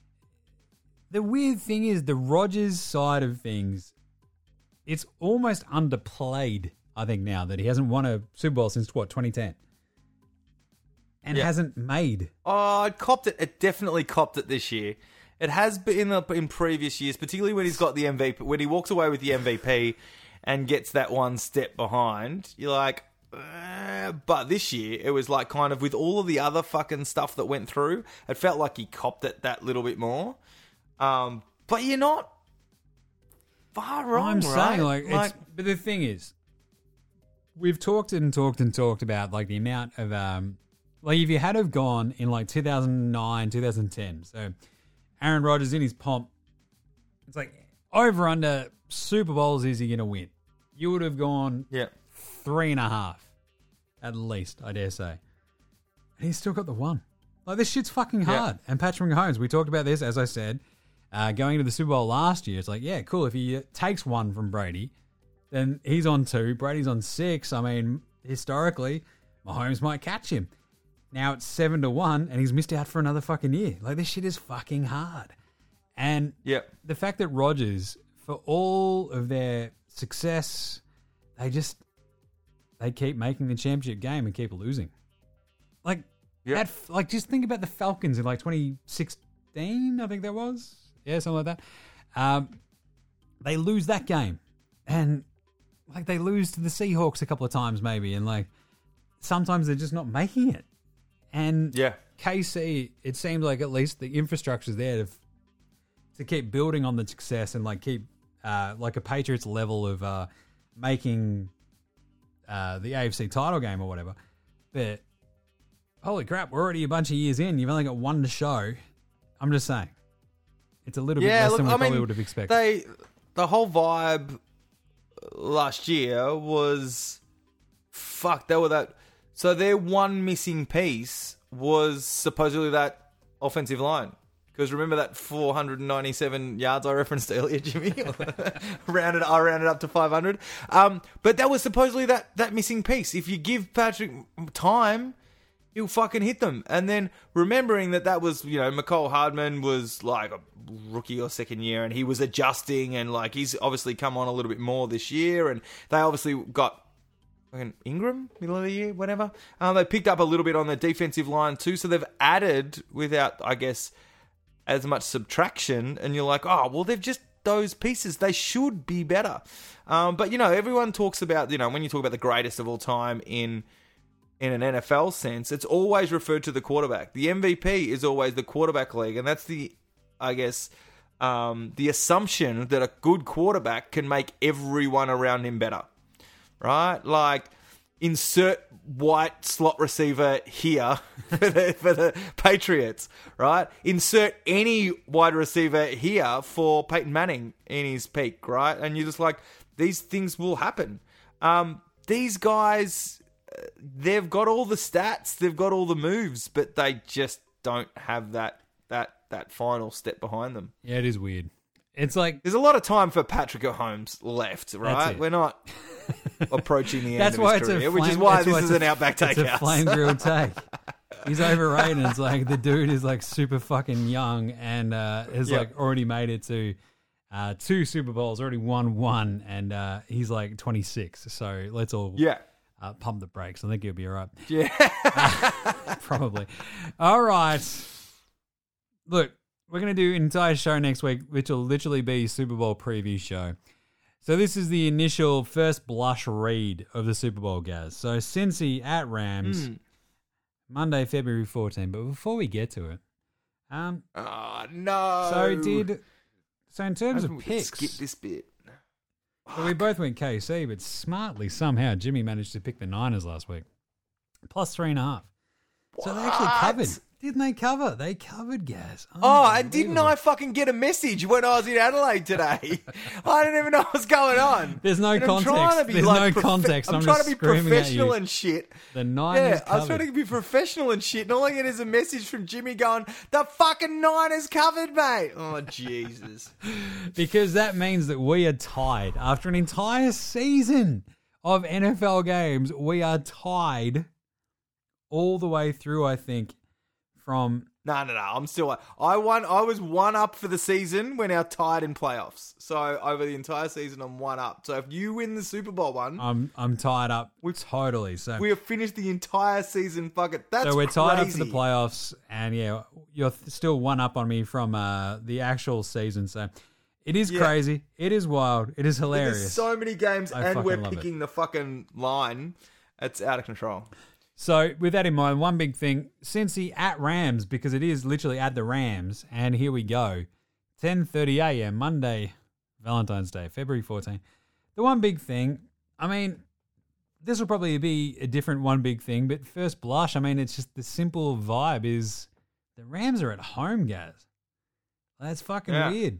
The weird thing is the Rodgers side of things, it's almost underplayed, I think, now that he hasn't won a Super Bowl since, what, twenty ten? And Yeah. hasn't made. Oh, it copped it. It definitely copped it this year. It has been in, in previous years, particularly when he's got the M V P. When he walks away with the M V P and gets that one step behind, you're like, uh, but this year it was like kind of with all of the other fucking stuff that went through, it felt like he copped it that little bit more. Um, but you're not far wrong. I'm right? saying, like, it's, but the thing is, we've talked and talked and talked about, like, the amount of, um, like, if you had have gone in, like, two thousand nine, two thousand ten, so Aaron Rodgers in his pomp, it's like, over under Super Bowls is he going to win? You would have gone yeah. three and a half, at least, I dare say. And he's still got the one. Like, this shit's fucking Yeah. hard. And Patrick Mahomes, we talked about this, as I said, uh, going into the Super Bowl last year. It's like, yeah, cool. If he uh, takes one from Brady, then he's on two. Brady's on six. I mean, historically, Mahomes might catch him. Now it's seven to one, and he's missed out for another fucking year. Like, this shit is fucking hard. And Yeah. the fact that Rodgers, for all of their success, they just they keep making the championship game and keep losing. Like, Yeah. that, like just think about the Falcons in like twenty sixteen, I think that was. Yeah, something like that. Um, they lose that game, and like they lose to the Seahawks a couple of times maybe, and like sometimes they're just not making it. And Yeah. K C, it seems like at least the infrastructure's there to to keep building on the success and like keep uh, like a Patriots level of uh, making uh, the A F C title game or whatever. But holy crap, we're already a bunch of years in. You've only got one to show. I'm just saying, it's a little bit Yeah, less look, than we I probably mean, would have expected. They, the whole vibe last year was, fuck, they were that. So their one missing piece was supposedly that offensive line. Because remember that four hundred ninety-seven yards I referenced earlier, Jimmy? rounded, I rounded up to five hundred. Um, but that was supposedly that, that missing piece. If you give Patrick time, he'll fucking hit them. And then remembering that that was, you know, McCall Hardman was like a rookie or second year and he was adjusting and like he's obviously come on a little bit more this year and they obviously got fucking Ingram, middle of the year, whatever. Um, they picked up a little bit on the defensive line too, so they've added without, I guess, as much subtraction, and you're like, oh, well, they've just those pieces. They should be better. Um, but, you know, everyone talks about, you know, when you talk about the greatest of all time in in an N F L sense, it's always referred to the quarterback. The M V P is always the quarterback league, and that's the, I guess, um, the assumption that a good quarterback can make everyone around him better, right? Like, insert white slot receiver here for the, for the Patriots, right? Insert any wide receiver here for Peyton Manning in his peak, right? And you're just like, these things will happen. Um, these guys, they've got all the stats, they've got all the moves, but they just don't have that that that final step behind them. Yeah, it is weird. It's like there's a lot of time for Patrick Mahomes left, right? We're not approaching the end that's of why his it's career, a flame, which is why this why is a, an Outback Takehouse. It's a flame grilled take. He's overrated. It's like the dude is like super fucking young and uh, has yep. like already made it to uh, two Super Bowls, already won one, and uh, he's like twenty-six. So let's all yeah. uh, pump the brakes. I think he'll be all right. Yeah, uh, probably. All right. Look, we're going to do an entire show next week, which will literally be Super Bowl preview show. So this is the initial first blush read of the Super Bowl, guys. So Cincy at Rams, mm. Monday, February fourteenth. But before we get to it, um, oh no. So did so in terms of picks, skip this bit. So we both went K C, but smartly somehow Jimmy managed to pick the Niners last week, plus three and a half. What? So they actually covered. Didn't they cover? They covered, Gaz. Oh, and didn't I fucking get a message when I was in Adelaide today? I didn't even know what's going on. There's no and context. There's like no prof- context. I'm, I'm trying just to be screaming professional at you. and shit. The Niners Yeah, I was trying to be professional and shit, and all I get is a message from Jimmy going, the fucking Niners covered, mate. Oh, Jesus. Because that means that we are tied. After an entire season of N F L games, we are tied all the way through, I think, from... No, no, no. I'm still. I won. I was one up for the season when our tied in playoffs. So over the entire season, I'm one up. So if you win the Super Bowl one, I'm I'm tied up. We totally. So we have finished the entire season. Fuck it. That's so we're crazy. tied up for the playoffs, and yeah, you're still one up on me from uh, the actual season. So it is yeah. crazy. It is wild. It is hilarious. There's so many games, I and we're love picking it. the fucking line. It's out of control. So with that in mind, one big thing, Cincy at Rams, because it is literally at the Rams, and here we go, ten thirty a.m. Monday, Valentine's Day, February fourteenth. The one big thing, I mean, this will probably be a different one big thing, but first blush, I mean, it's just the simple vibe is the Rams are at home, guys. That's fucking yeah. weird.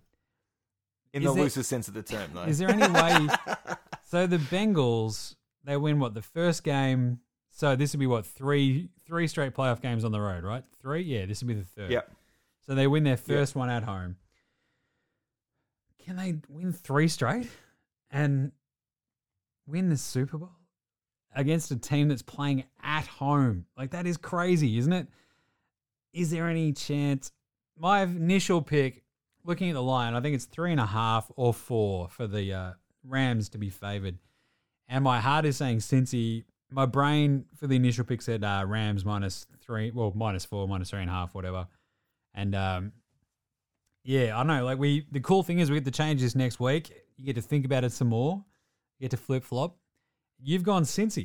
In is the there, loosest sense of the term, though. Is there any way... So the Bengals, they win, what, the first game... So this would be, what, three three straight playoff games on the road, right? Three? Yeah, this would be the third. Yep. So they win their first yep. one at home. Can they win three straight and win the Super Bowl against a team that's playing at home? Like, that is crazy, isn't it? Is there any chance? My initial pick, looking at the line, I think it's three and a half or four for the uh, Rams to be favored. And my heart is saying Cincy... My brain for the initial pick said uh, Rams minus three, well, minus four, minus three and a half, whatever. And um, yeah, I know. Like we, the cool thing is we get to change this next week. You get to think about it some more. You get to flip flop. You've gone Cincy.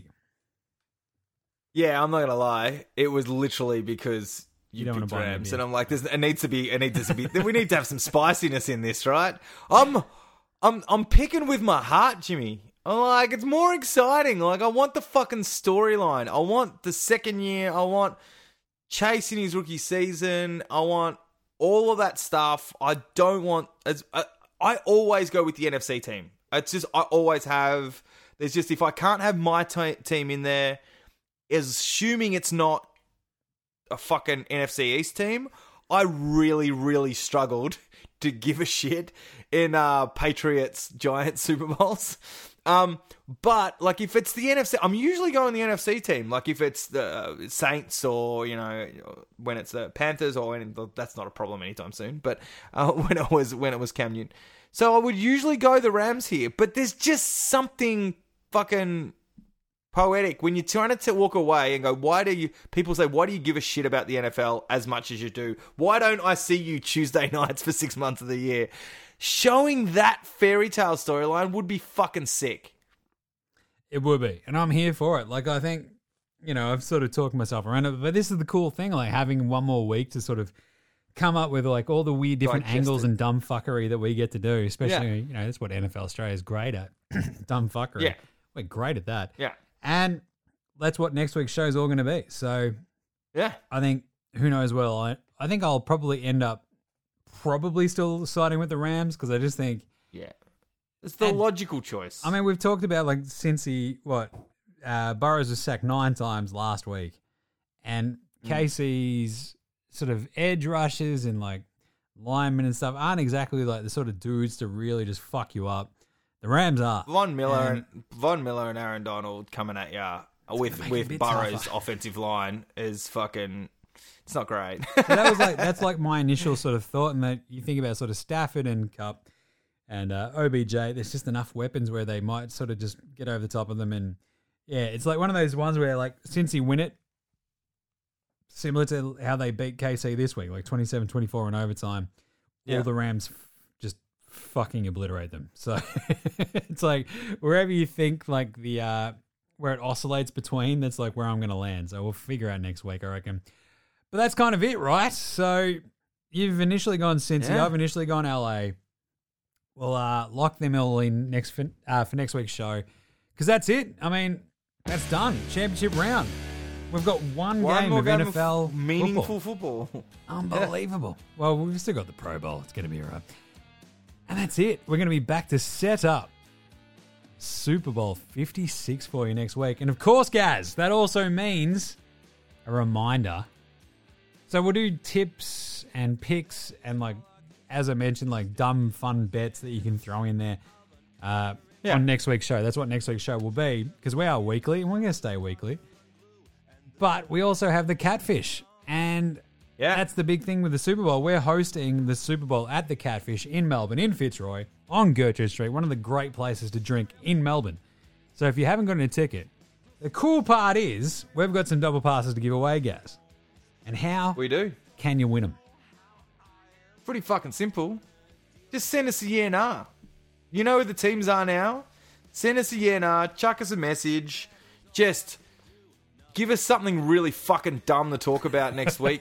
Yeah, I'm not gonna lie. It was literally because you, you don't picked want to Rams, and I'm like, there's, it needs to be, it needs to be. We need to have some spiciness in this, right? I'm, I'm, I'm picking with my heart, Jimmy. I'm like, it's more exciting. Like, I want the fucking storyline. I want the second year. I want Chase in his rookie season. I want all of that stuff. I don't want... As I, I always go with the N F C team. It's just, I always have... There's just, if I can't have my t- team in there, assuming it's not a fucking N F C East team, I really, really struggled to give a shit in uh, Patriots Giants Super Bowls. Um, but like if it's the N F C, I'm usually going the N F C team. Like if it's the Saints or, you know, when it's the Panthers or when, that's not a problem anytime soon. But uh, when it was when it was Cam Newton, so I would usually go the Rams here. But there's just something fucking poetic when you're trying to t- walk away and go, why do you, people say, why do you give a shit about the N F L as much as you do? Why don't I see you Tuesday nights for six months of the year? Showing that fairy tale storyline would be fucking sick. It would be. And I'm here for it. Like, I think, you know, I've sort of talked myself around it, but this is the cool thing, like having one more week to sort of come up with like all the weird different Digest angles it. and dumb fuckery that we get to do, especially, Yeah. you know, that's what N F L Australia is great at. Dumb fuckery. Yeah. We're great at that. Yeah. And that's what next week's show is all going to be. So Yeah. I think, who knows, well, I, I think I'll probably end up probably still siding with the Rams because I just think, Yeah. It's the And- logical choice. I mean, we've talked about like since he, what, uh, Burrows was sacked nine times last week, and Casey's sort of edge rushes and like linemen and stuff aren't exactly like the sort of dudes to really just fuck you up. The Rams are. Von Miller And- and Von Miller and Aaron Donald coming at ya with make it a with bit Burrow's tougher. offensive line is fucking. It's not great. So that was like that's like my initial sort of thought, and that you think about sort of Stafford and Cup and uh, O B J. There's just enough weapons where they might sort of just get over the top of them, and yeah, it's like one of those ones where like since he win it, similar to how they beat K C this week, like twenty-seven twenty-four in overtime, Yeah. all the Rams f- just fucking obliterate them. So it's like wherever you think like the uh, where it oscillates between, that's like where I'm going to land. So we'll figure out next week, I reckon. But that's kind of it, right? So you've initially gone Cincy. Yeah. I've initially gone L A. We'll uh, lock them all in next for, uh, for next week's show because that's it. I mean, that's done. Championship round. We've got one, One game more of game N F L of meaningful football. football. Unbelievable. Well, we've still got the Pro Bowl. It's going to be all right. And that's it. We're going to be back to set up Super Bowl fifty-six for you next week. And of course, Gaz, that also means a reminder. So we'll do tips and picks and, like, as I mentioned, like dumb, fun bets that you can throw in there uh, Yeah. on next week's show. That's what next week's show will be because we are weekly and we're going to stay weekly. But we also have the Catfish. And Yeah. that's the big thing with the Super Bowl. We're hosting the Super Bowl at the Catfish in Melbourne, in Fitzroy, on Gertrude Street, one of the great places to drink in Melbourne. So if you haven't got a ticket, the cool part is we've got some double passes to give away, guys. And how We do. can you win them? Pretty fucking simple. Just send us a yeah nah. You know who the teams are now? Send us a yeah nah. Chuck us a message. Just give us something really fucking dumb to talk about next week.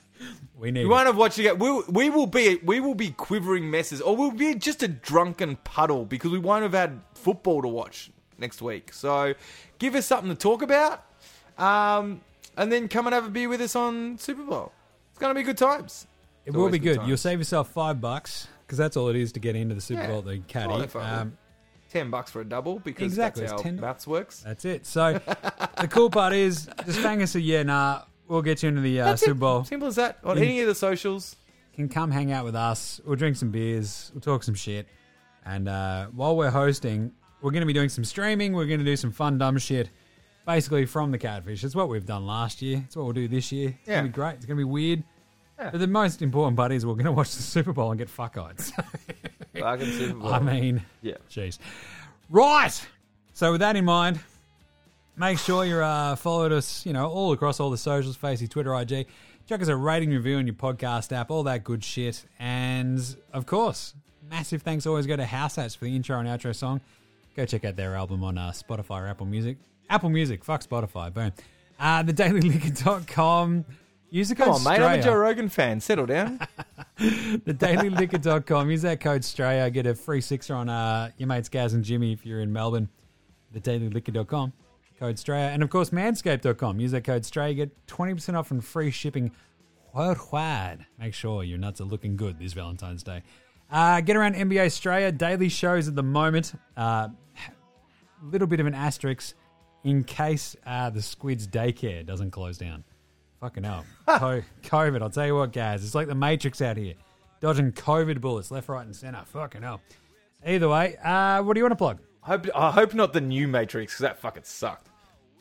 We need You it. won't have watched it yet. We, we will be we will be quivering messes, or we'll be just a drunken puddle because we won't have had football to watch next week. So give us something to talk about, um, and then come and have a beer with us on Super Bowl. It's going to be good times. It It's will always be good. times. You'll save yourself five bucks because that's all it is to get into the Super Yeah. Bowl, the caddy. Oh, if I will. Um, Ten bucks for a double because Exactly, that's it's how ten maths works. that's it. So the cool part is just bang us a yeah, nah. We'll get you into the uh, That's Super it. Bowl. Simple as that. On In- any of the socials. Can come hang out with us. We'll drink some beers. We'll talk some shit. And uh, while we're hosting, we're going to be doing some streaming. We're going to do some fun, dumb shit, basically from the Catfish. It's what we've done last year. It's what we'll do this year. It's Yeah. going to be great. It's going to be weird. Yeah. But the most important part is we're going to watch the Super Bowl and get fuck-eyed. So, Fucking Super Bowl. I mean, yeah. jeez. Right. So with that in mind, make sure you're uh, followed us, you know, all across all the socials, Facey, Twitter, I G. Chuck us a rating review on your podcast app, all that good shit. And, of course, massive thanks always go to House Hats for the intro and outro song. Go check out their album on uh, Spotify or Apple Music. Apple Music, fuck Spotify, boom. Uh, the daily liquor dot com. Use the code Come on, mate. I'm a Straya. Joe Rogan fan. Settle down. the daily liquor dot com. Use that code Straya. Get a free sixer on uh, your mates Gaz and Jimmy if you're in Melbourne. the daily liquor dot com. Code Straya. And of course, manscaped dot com. Use that code Straya. Get twenty percent off and free shipping worldwide. Make sure your nuts are looking good this Valentine's Day. Uh, get around N B A Australia. Daily shows at the moment. A uh, little bit of an asterisk in case uh, the Squid's daycare doesn't close down. Fucking hell. Co- COVID, I'll tell you what, guys. It's like the Matrix out here. Dodging COVID bullets left, right, and center. Fucking hell. Either way, uh, what do you want to plug? I hope, I hope not the new Matrix because that fucking sucked.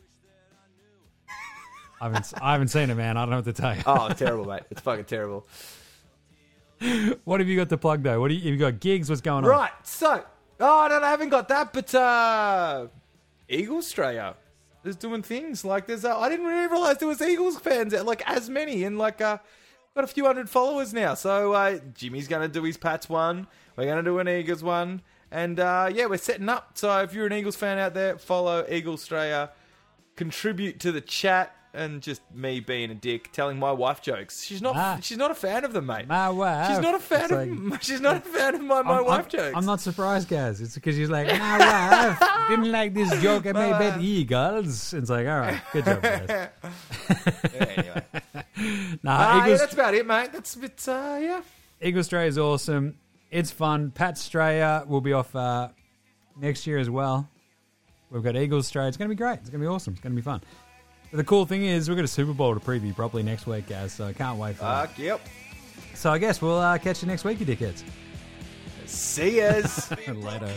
I haven't, I haven't seen it, man. I don't know what to tell you. Oh, terrible, mate. It's fucking terrible. What have you got to plug, though? What do you, have you got gigs? What's going on? Right, so, oh, no, I haven't got that, but uh, Eagle Australia. is doing things. Like there's, uh, I didn't really realize there was Eagles fans, like as many, and like uh, got a few hundred followers now. So uh, Jimmy's going to do his Pats one. We're going to do an Eagles one. And uh, yeah, we're setting up. So if you're an Eagles fan out there, follow Eagles Australia. Contribute to the chat. And just me being a dick, telling my wife jokes. She's not. Ah. She's not a fan of them, mate. My wife. She's not a fan It's of. like- she's not a fan of my, my I'm, wife I'm, jokes. I'm not surprised, guys. It's because she's like, my wife didn't like this joke I made about Eagles. It's like, all right, good job, guys. Yeah, anyway, Nah, uh, yeah, Eagles, that's about it, mate. That's a bit. Uh, yeah. Eagle Australia is awesome. It's fun. Pat Australia will be off uh, next year as well. We've got Eagles Australia. It's going to be great. It's going to be awesome. It's going to be fun. But the cool thing is, we've got a Super Bowl to preview properly next week, guys. So I can't wait for that. Fuck yep. So I guess we'll uh, catch you next week, you dickheads. See yas. Later.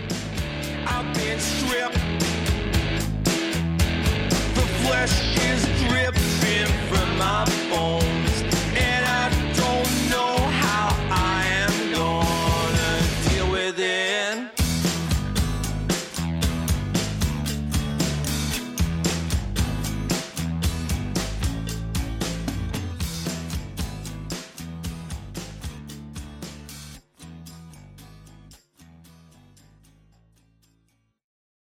I've been stripped. The flesh is